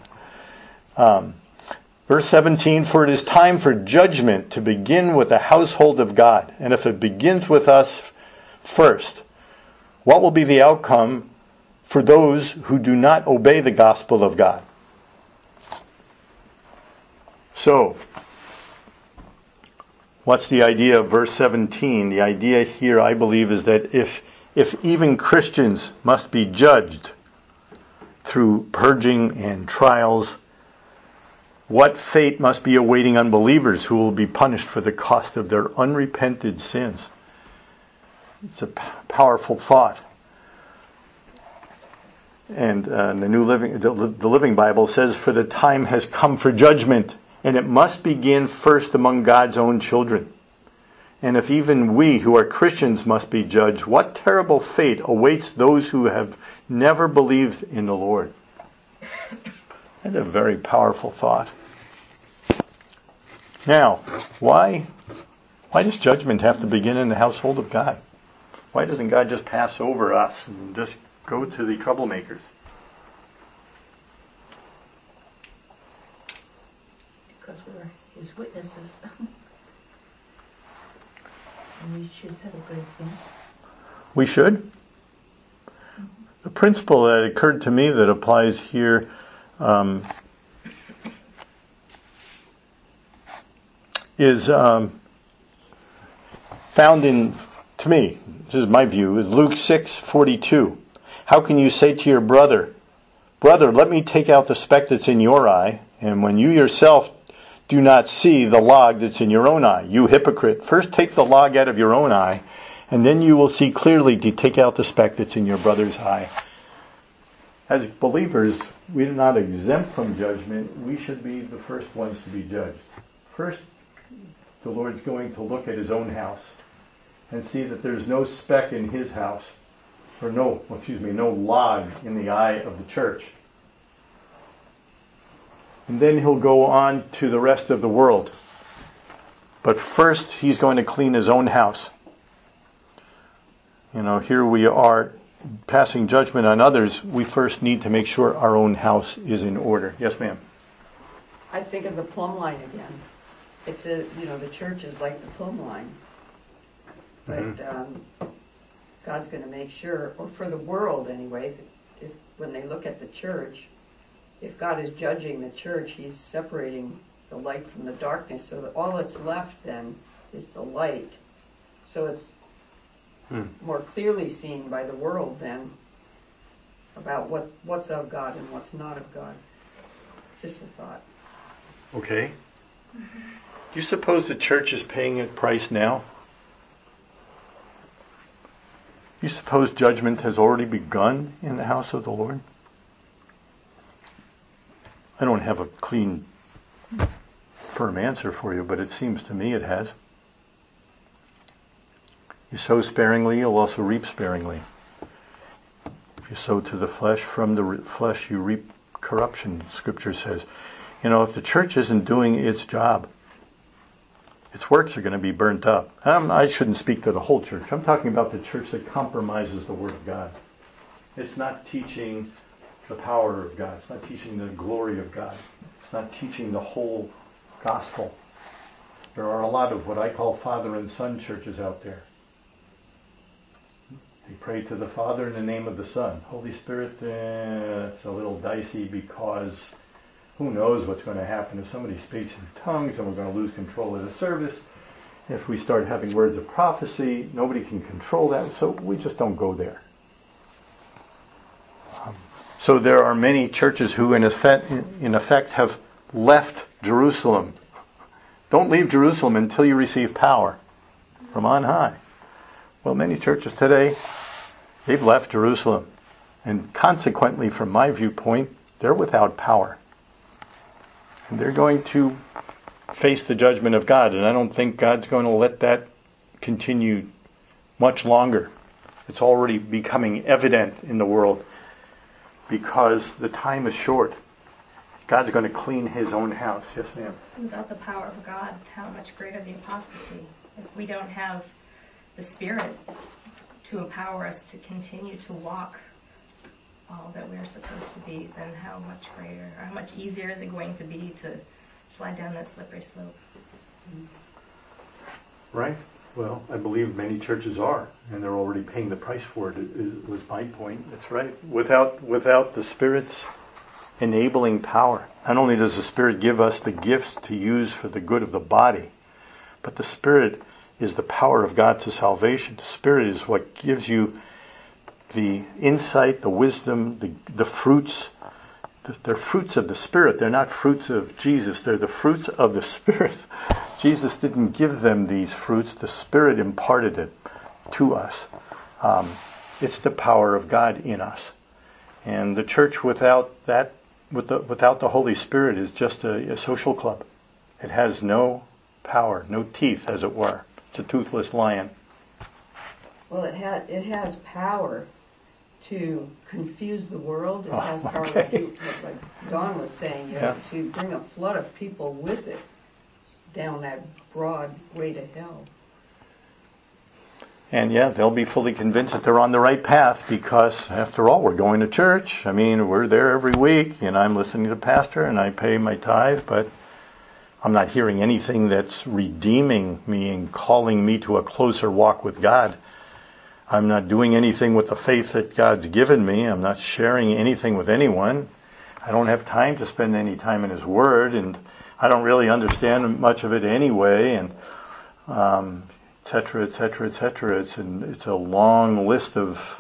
Verse 17, for it is time for judgment to begin with the household of God. And if it begins with us first, what will be the outcome for those who do not obey the gospel of God? So, what's the idea of verse 17? The idea here, I believe, is that if even Christians must be judged through purging and trials, what fate must be awaiting unbelievers who will be punished for the cost of their unrepented sins? It's a powerful thought. And the Living Bible says, for the time has come for judgment, and it must begin first among God's own children. And if even we who are Christians must be judged, what terrible fate awaits those who have never believed in the Lord? That's a very powerful thought. Now, why does judgment have to begin in the household of God? Why doesn't God just pass over us and just go to the troublemakers? Because we're his witnesses. And we should set a good example. We should. The principle that occurred to me that applies here is found in, to me, this is my view, is Luke 6:42. How can you say to your brother, let me take out the speck that's in your eye, and when you yourself do not see the log that's in your own eye? You hypocrite. First take the log out of your own eye, and then you will see clearly to take out the speck that's in your brother's eye. As believers, we are not exempt from judgment. We should be the first ones to be judged. First, the Lord's going to look at his own house and see that there's no speck in his house, or no log in the eye of the church. And then he'll go on to the rest of the world. But first, he's going to clean his own house. Here we are passing judgment on others. We first need to make sure our own house is in order. Yes, ma'am. I think of the plumb line again. It's the church is like the plumb line. But God's going to make sure, or for the world anyway, if when they look at the church, if God is judging the church, he's separating the light from the darkness, so that all that's left then is the light. So it's more clearly seen by the world then about what's of God and what's not of God. Just a thought. Okay. Do you suppose the church is paying a price now? Do you suppose judgment has already begun in the house of the Lord? I don't have a clean, firm answer for you, but it seems to me it has. You sow sparingly, you'll also reap sparingly. If you sow to the flesh, from the flesh you reap corruption, Scripture says. If the church isn't doing its job, its works are going to be burnt up. I shouldn't speak to the whole church. I'm talking about the church that compromises the Word of God. It's not teaching the power of God. It's not teaching the glory of God. It's not teaching the whole gospel. There are a lot of what I call father and son churches out there. They pray to the Father in the name of the Son. Holy Spirit, it's a little dicey because who knows what's going to happen if somebody speaks in tongues and we're going to lose control of the service. If we start having words of prophecy, nobody can control that, so we just don't go there. So there are many churches who in effect have left Jerusalem. Don't leave Jerusalem until you receive power from on high. Well, many churches today, they've left Jerusalem. And consequently, from my viewpoint, they're without power. And they're going to face the judgment of God. And I don't think God's going to let that continue much longer. It's already becoming evident in the world because the time is short. God's going to clean His own house. Yes, ma'am. Without the power of God, how much greater the apostasy? If we don't have the Spirit to empower us to continue to walk all that we're supposed to be, then how much greater, how much easier is it going to be to slide down that slippery slope? Right. Well, I believe many churches are, and they're already paying the price for it. Was my point. That's right. Without the Spirit's enabling power, not only does the Spirit give us the gifts to use for the good of the body, but the Spirit is the power of God to salvation. The Spirit is what gives you the insight, the wisdom, the fruits. They're fruits of the Spirit. They're not fruits of Jesus. They're the fruits of the Spirit. Jesus didn't give them these fruits. The Spirit imparted it to us. It's the power of God in us. And the church without that, without the Holy Spirit, is just a social club. It has no power, no teeth, as it were. It's a toothless lion. Well, it has power to confuse the world. It has power, like Don was saying, to bring a flood of people with it down that broad way to hell. And they'll be fully convinced that they're on the right path because, after all, we're going to church. I mean, we're there every week, and I'm listening to the pastor, and I pay my tithe, but I'm not hearing anything that's redeeming me and calling me to a closer walk with God. I'm not doing anything with the faith that God's given me. I'm not sharing anything with anyone. I don't have time to spend any time in His Word, and I don't really understand much of it anyway, and et cetera, et cetera, et cetera. It's a long list of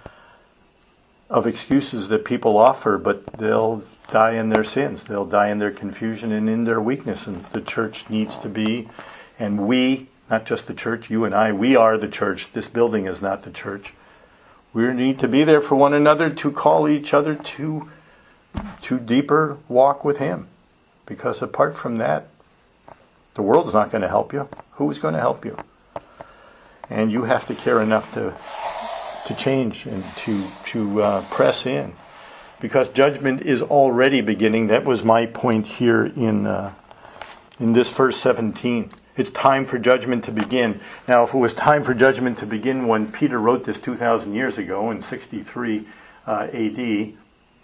excuses that people offer, but they'll die in their sins. They'll die in their confusion and in their weakness. And the church needs to be, and we, not just the church, you and I, we are the church. This building is not the church. We need to be there for one another to call each other to deeper walk with Him. Because apart from that, the world's not going to help you. Who's going to help you? And you have to care enough to change and to press in, because judgment is already beginning. That was my point here in this verse 17. It's time for judgment to begin. Now, if it was time for judgment to begin when Peter wrote this 2,000 years ago in 63 A.D.,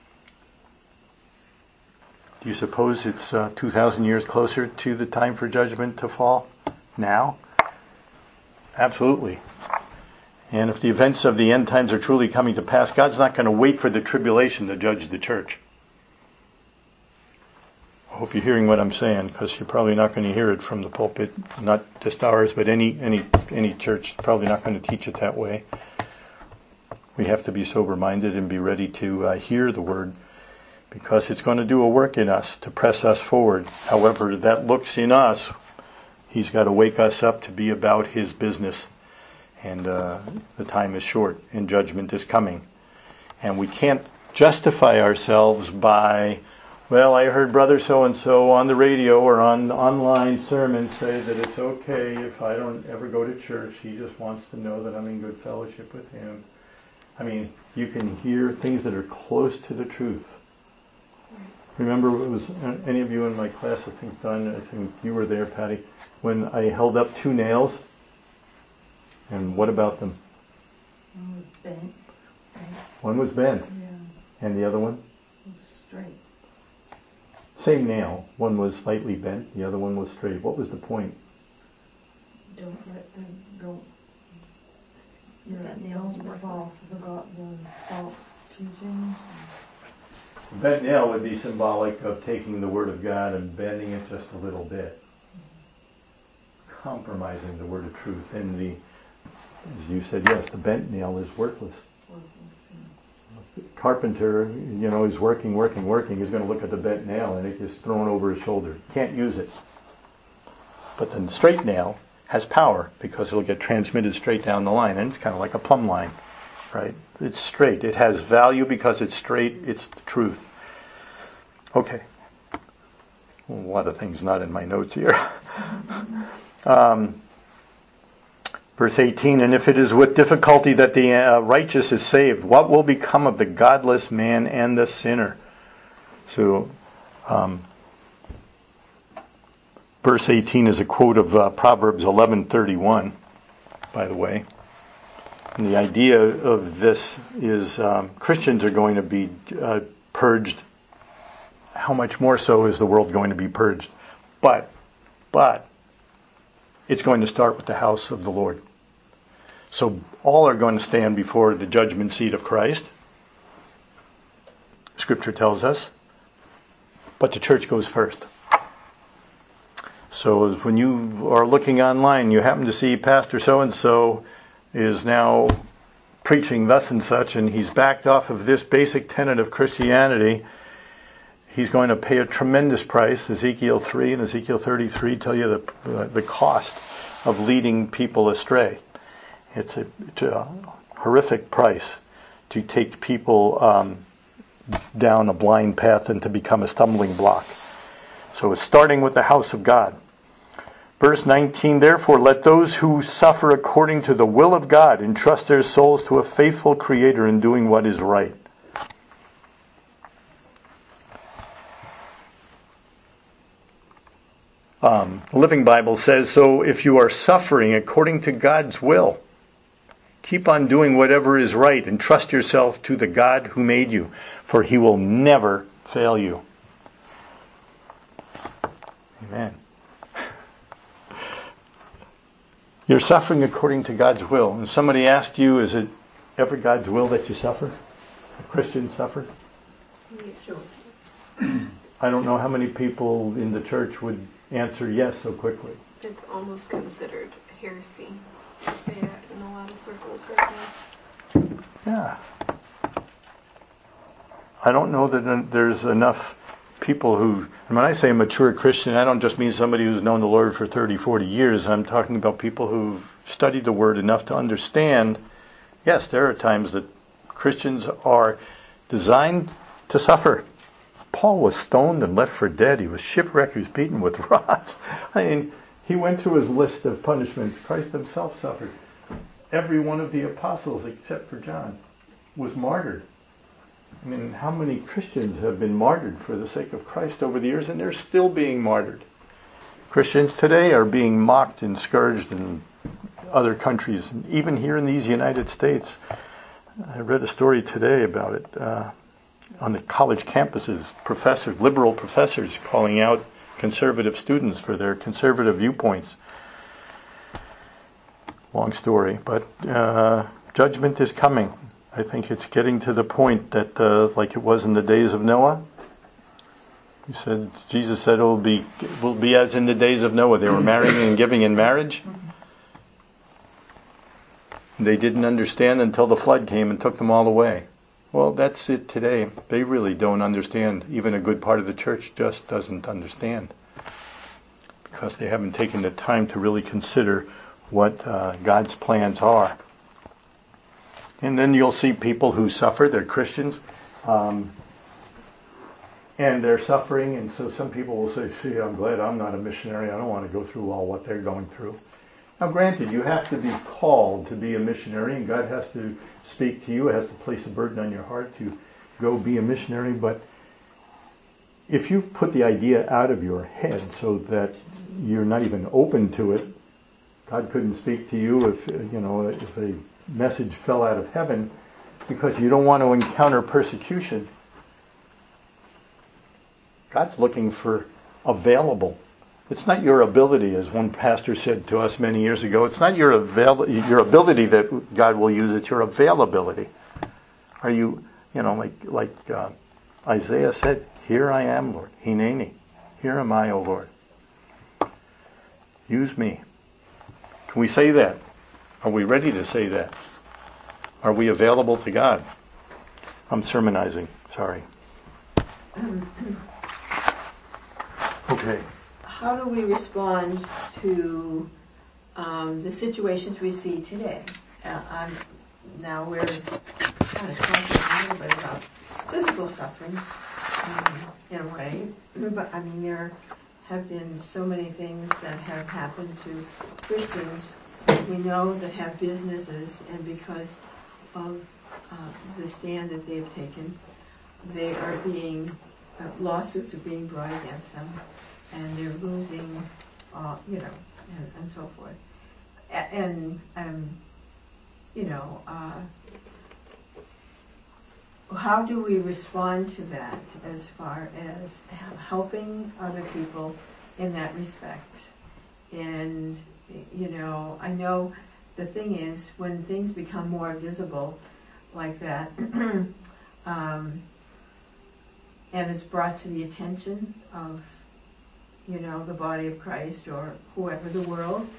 do you suppose it's 2,000 years closer to the time for judgment to fall now? Absolutely. And if the events of the end times are truly coming to pass, God's not going to wait for the tribulation to judge the church. I hope you're hearing what I'm saying, because you're probably not going to hear it from the pulpit, not just ours, but any church is probably not going to teach it that way. We have to be sober-minded and be ready to hear the word, because it's going to do a work in us to press us forward. However that looks in us, he's got to wake us up to be about his business. And the time is short, and judgment is coming. And we can't justify ourselves by, well, I heard brother so-and-so on the radio or on online sermon say that it's okay if I don't ever go to church. He just wants to know that I'm in good fellowship with him. I mean, you can hear things that are close to the truth. Remember, it was any of you in my class, I think you were there, Patty, when I held up 2 nails? And what about them? One was bent. One was bent. Yeah. And the other one? Was straight. Same nail. One was slightly bent, the other one was straight. What was the point? Don't let them go. Your nails were false. Forgot the false teachings. The bent nail would be symbolic of taking the Word of God and bending it just a little bit. Compromising the Word of truth. And as you said, yes, the bent nail is worthless. Carpenter, he's working. He's going to look at the bent nail and it gets thrown over his shoulder. Can't use it. But the straight nail has power because it'll get transmitted straight down the line. And it's kind of like a plumb line, right? It's straight. It has value because it's straight. It's the truth. Okay. A lot of things not in my notes here. Verse 18, and if it is with difficulty that the righteous is saved, what will become of the godless man and the sinner? So, verse 18 is a quote of Proverbs 11:31, by the way. And the idea of this is Christians are going to be purged. How much more so is the world going to be purged? But it's going to start with the house of the Lord. So all are going to stand before the judgment seat of Christ. Scripture tells us. But the church goes first. So when you are looking online, you happen to see Pastor so-and-so is now preaching thus and such, and he's backed off of this basic tenet of Christianity, he's going to pay a tremendous price. Ezekiel 3 and Ezekiel 33 tell you the cost of leading people astray. It's a horrific price to take people down a blind path and to become a stumbling block. So it's starting with the house of God. Verse 19, therefore let those who suffer according to the will of God entrust their souls to a faithful Creator in doing what is right. The Living Bible says, so if you are suffering according to God's will, keep on doing whatever is right and trust yourself to the God who made you, for He will never fail you. Amen. You're suffering according to God's will. And somebody asked you, is it ever God's will that you suffer? A Christian suffer? Sure. I don't know how many people in the church would answer yes so quickly. It's almost considered heresy to say that in a lot of circles right now. Yeah. I don't know that there's enough people who, and when I say mature Christian, I don't just mean somebody who's known the Lord for 30, 40 years. I'm talking about people who've studied the Word enough to understand, yes, there are times that Christians are designed to suffer. Paul was stoned and left for dead. He was shipwrecked. He was beaten with rods. I mean, he went through his list of punishments. Christ himself suffered. Every one of the apostles, except for John, was martyred. I mean, how many Christians have been martyred for the sake of Christ over the years, and they're still being martyred? Christians today are being mocked and scourged in other countries, and even here in these United States. I read a story today about it. On the college campuses, liberal professors calling out conservative students for their conservative viewpoints. Long story, but judgment is coming. I think it's getting to the point that, like it was in the days of Noah, Jesus said it will be as in the days of Noah. They were marrying and giving in marriage. They didn't understand until the flood came and took them all away. Well, that's it today. They really don't understand. Even a good part of the church just doesn't understand, because they haven't taken the time to really consider what God's plans are. And then you'll see people who suffer. They're Christians. And they're suffering, and so some people will say, "See, I'm glad I'm not a missionary. I don't want to go through all what they're going through." Now, granted, you have to be called to be a missionary, and God has to speak to you, has to place a burden on your heart to go be a missionary. But if you put the idea out of your head so that you're not even open to it, God couldn't speak to you if a message fell out of heaven because you don't want to encounter persecution. God's looking for available. It's not your ability, as one pastor said to us many years ago. It's not your ability that God will use. It's your availability. Are you, like Isaiah said, "Here I am, Lord. Hineni. Here am I, O Lord. Use me." Can we say that? Are we ready to say that? Are we available to God? I'm sermonizing. Sorry. Okay. How do we respond to the situations we see today? Now we're kind of talking a little bit about physical suffering in a way, but I mean there have been so many things that have happened to Christians we know that have businesses, and because of the stand that they've taken, they are being lawsuits are being brought against them, and they're losing, and so forth. How do we respond to that as far as helping other people in that respect? And, I know the thing is, when things become more visible like that, and it's brought to the attention of, the body of Christ or whoever, the world.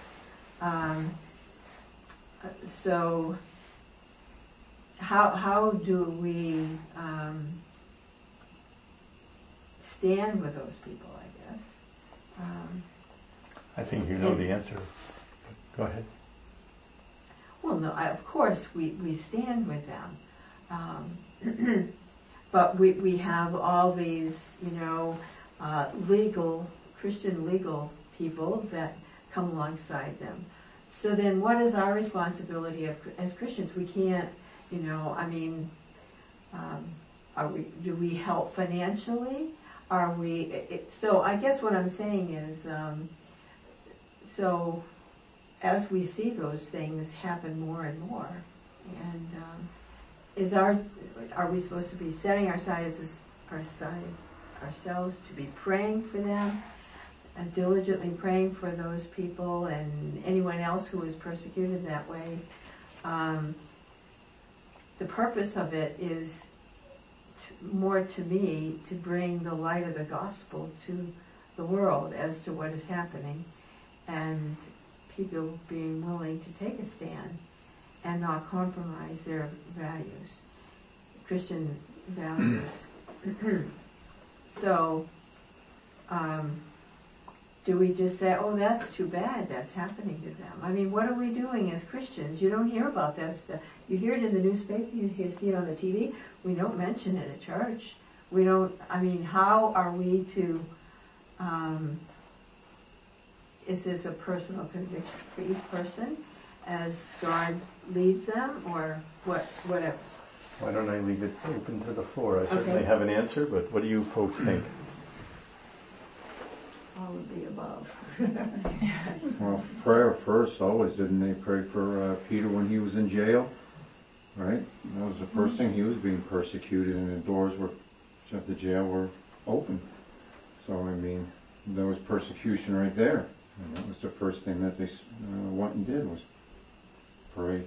So how do we stand with those people, I guess? I think you know the answer. Go ahead. Well, no, of course we stand with them. But we have all these, Christian legal people that come alongside them. So then what is our responsibility as Christians? We can't, do we help financially? So I guess what I'm saying is, so as we see those things happen more and more, and are we supposed to be setting ourselves to be praying for them, and diligently praying for those people and anyone else who is persecuted that way? The purpose of it is more to me to bring the light of the gospel to the world as to what is happening, and people being willing to take a stand and not compromise their values, Christian values. So, do we just say, "Oh, that's too bad, that's happening to them"? I mean, what are we doing as Christians? You don't hear about that stuff. You hear it in the newspaper, you see it on the TV. We don't mention it at church. We don't, how are we to, is this a personal conviction for each person as God leads them, or whatever? Why don't I leave it open to the floor? I certainly have an answer, but what do you folks think? All of the above. Well, prayer first, always. Didn't they pray for Peter when he was in jail? Right? That was the first thing. He was being persecuted, and the doors of the jail were open. So, there was persecution right there. And that was the first thing that they went and did, was pray.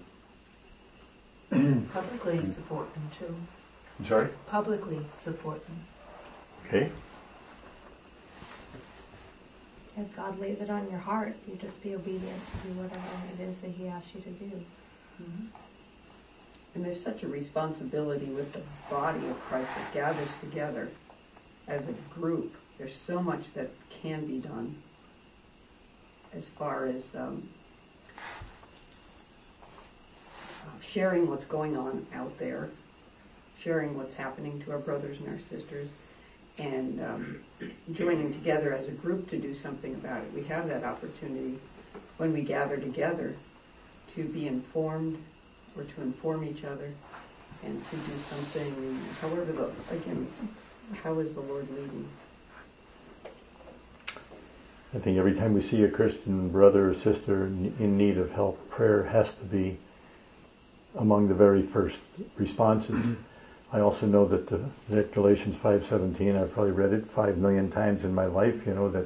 Publicly support them too. I'm sorry? Publicly support them. Okay. as God lays it on your heart, you just be obedient to do whatever it is that He asks you to do. Mm-hmm. And there's such a responsibility with the body of Christ that gathers together as a group. There's so much that can be done as far as sharing what's going on out there, sharing what's happening to our brothers and our sisters, and joining together as a group to do something about it. We have that opportunity when we gather together to be informed or to inform each other and to do something, however, how is the Lord leading? I think every time we see a Christian brother or sister in need of help, prayer has to be among the very first responses. I also know that Galatians 5:17, I've probably read it 5 million times in my life, that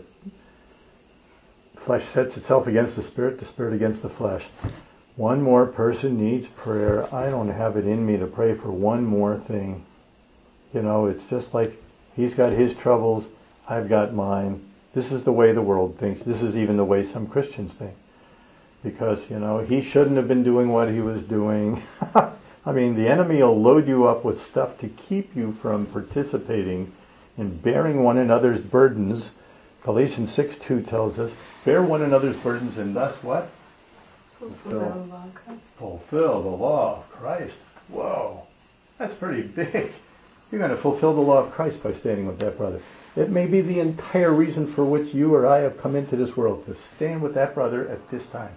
flesh sets itself against the spirit against the flesh. One more person needs prayer. I don't have it in me to pray for one more thing. It's just like he's got his troubles, I've got mine. This is the way the world thinks. This is even the way some Christians think. Because, he shouldn't have been doing what he was doing. I mean, the enemy will load you up with stuff to keep you from participating in bearing one another's burdens. Galatians 6:2 tells us, bear one another's burdens and thus what? Fulfill the law of Christ. Whoa, that's pretty big. You're going to fulfill the law of Christ by standing with that brother. It may be the entire reason for which you or I have come into this world, to stand with that brother at this time.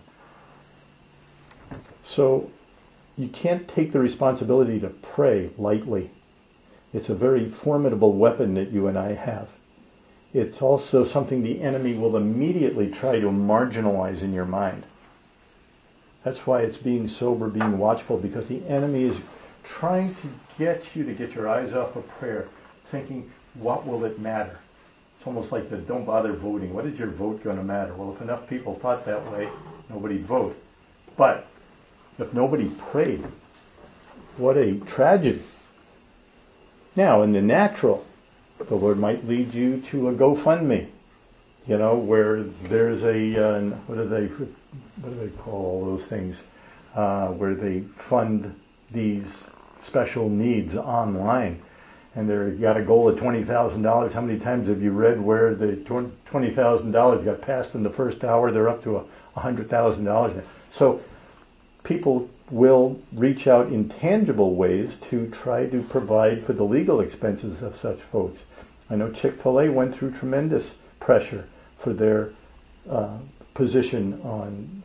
So you can't take the responsibility to pray lightly. It's a very formidable weapon that you and I have. It's also something the enemy will immediately try to marginalize in your mind. That's why it's being sober, being watchful, because the enemy is trying to get you to get your eyes off of prayer, thinking, what will it matter? It's almost like the don't bother voting. What is your vote going to matter? Well, if enough people thought that way, nobody'd vote. But if nobody prayed, what a tragedy. Now, in the natural, the Lord might lead you to a GoFundMe, where there's a, what do they call those things, where they fund these special needs online. And they've got a goal of $20,000. How many times have you read where the $20,000 got passed in the first hour? They're up to $100,000. So people will reach out in tangible ways to try to provide for the legal expenses of such folks. I know Chick-fil-A went through tremendous pressure for their position on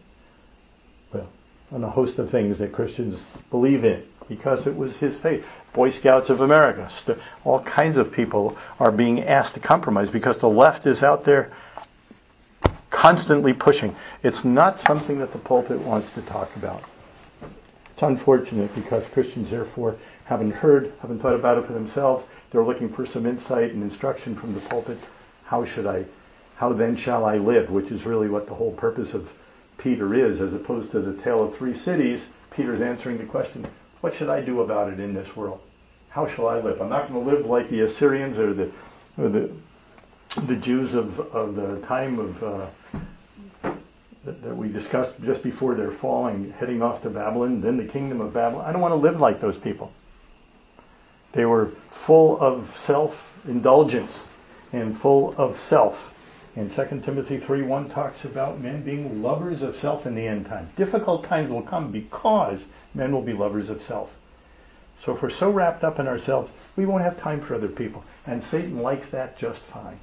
a host of things that Christians believe in, because it was his faith. Boy Scouts of America, all kinds of people are being asked to compromise because the left is out there constantly pushing. It's not something that the pulpit wants to talk about. It's unfortunate because Christians therefore haven't thought about it for themselves. They're looking for some insight and instruction from the pulpit. How then shall I live? Which is really what the whole purpose of Peter is, as opposed to the tale of three cities. Peter's answering the question, what should I do about it in this world? How shall I live? I'm not going to live like the Assyrians or the Jews of the time of that we discussed just before their falling, heading off to Babylon, then the kingdom of Babylon. I don't want to live like those people. They were full of self-indulgence and full of self. And 2 Timothy 3:1 talks about men being lovers of self in the end time. Difficult times will come because men will be lovers of self. So if we're so wrapped up in ourselves, we won't have time for other people. And Satan likes that just fine.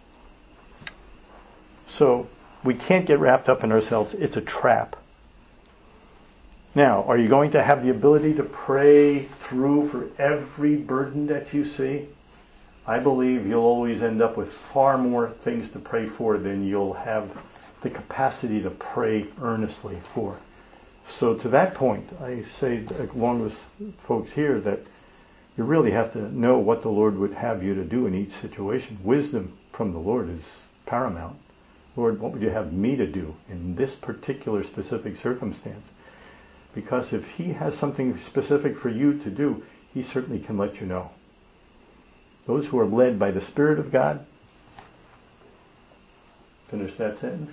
So we can't get wrapped up in ourselves. It's a trap. Now, are you going to have the ability to pray through for every burden that you see? I believe you'll always end up with far more things to pray for than you'll have the capacity to pray earnestly for. So to that point, I say, along with folks here, that you really have to know what the Lord would have you to do in each situation. Wisdom from the Lord is paramount. Lord, what would you have me to do in this particular specific circumstance? Because if He has something specific for you to do, He certainly can let you know. Those who are led by the Spirit of God Finish that sentence.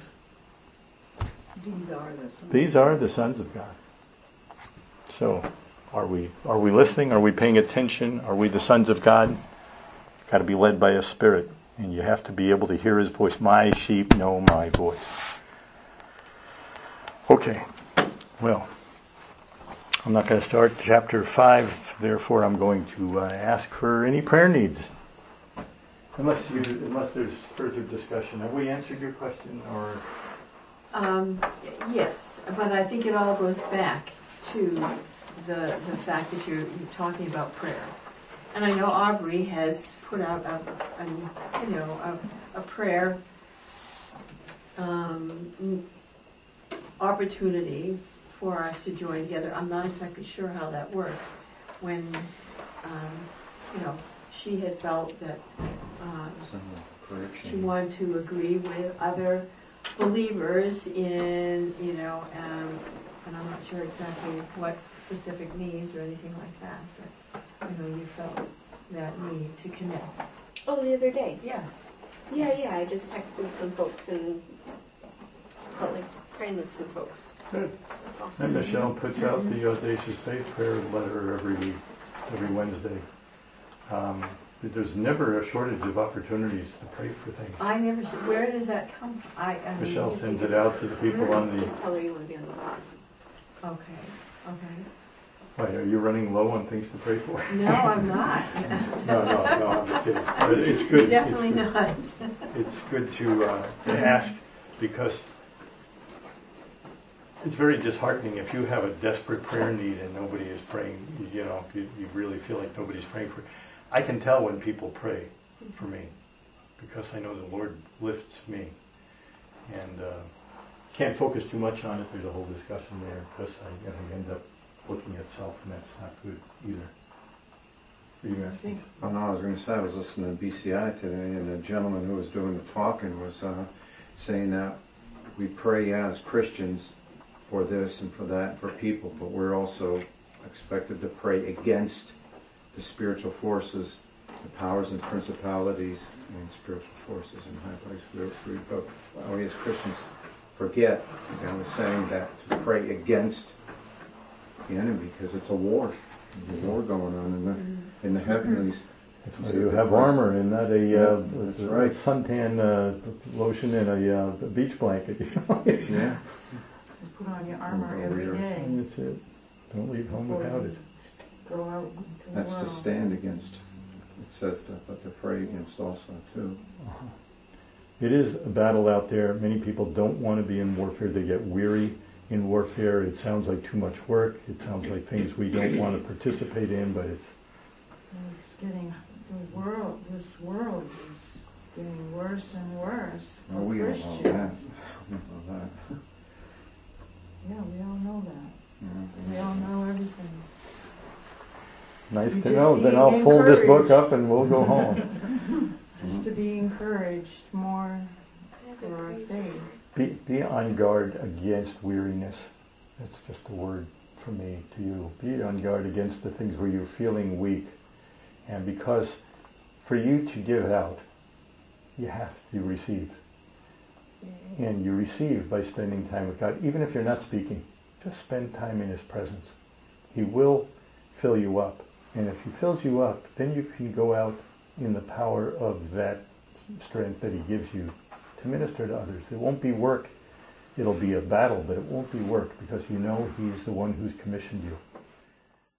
These are the sons of God. So, are we listening? Are we paying attention? Are we the sons of God? Got to be led by a spirit, and you have to be able to hear His voice. My sheep know my voice. Okay. Well, I'm not going to start chapter 5. Therefore, I'm going to ask for any prayer needs. Unless there's further discussion. Have we answered your question, or? Yes, but I think it all goes back to the fact that you're talking about prayer. And I know Aubrey has put out a prayer opportunity for us to join together. I'm not exactly sure how that works. When she had felt that she wanted to agree with other believers in, and I'm not sure exactly what specific needs or anything like that, but, you felt that need to connect. Oh, the other day? Yes. Yeah, I just texted some folks and felt like praying with some folks. Good. And Michelle puts out the Audacious Faith prayer letter every Wednesday. There's never a shortage of opportunities to pray for things. I never. Where does that come from? Michelle sends it out to the people on the. Just tell her you want to be on the list. Okay. Why, are you running low on things to pray for? No, I'm not. No, I'm just kidding. But it's good. Definitely not. It's good to ask, because it's very disheartening if you have a desperate prayer need and nobody is praying. If you really feel like nobody's praying for you. I can tell when people pray for me, because I know the Lord lifts me. And can't focus too much on it. There's a whole discussion there, because I end up looking at self, and that's not good either. Are you asking? Oh, no, I was going to say, I was listening to BCI today, and the gentleman who was doing the talking was saying that we pray as Christians for this and for that and for people, but we're also expected to pray against the spiritual forces, the powers and principalities and spiritual forces in high places. We as Christians forget, I was saying that, to pray against the enemy, because it's a war. There's a war going on in the heavenlies. That's why you have armor and not a suntan lotion and a beach blanket. Yeah. You put on your armor every day. And that's it. Don't leave home without it. Go out into That's the world. to stand against. It says that, but to pray against also too. It is a battle out there. Many people don't want to be in warfare. They get weary in warfare. It sounds like too much work. It sounds like things we don't want to participate in, but It's getting, this world is getting worse and worse for We all Christians. know that. We know that. Yeah, we all know that. Yeah. We all know everything. nice You to just know. be Then I'll fold this book encouraged. up and we'll go home. Just to be encouraged more I have a for our praise faith. Be on guard against weariness. That's just a word from me to you. Be on guard against the things where you're feeling weak. And because for you to give out, you have to receive. And you receive by spending time with God. Even if you're not speaking, just spend time in His presence. He will fill you up. And if He fills you up, then you can go out in the power of that strength that He gives you to minister to others. It won't be work. It'll be a battle, but it won't be work, because you know He's the one who's commissioned you.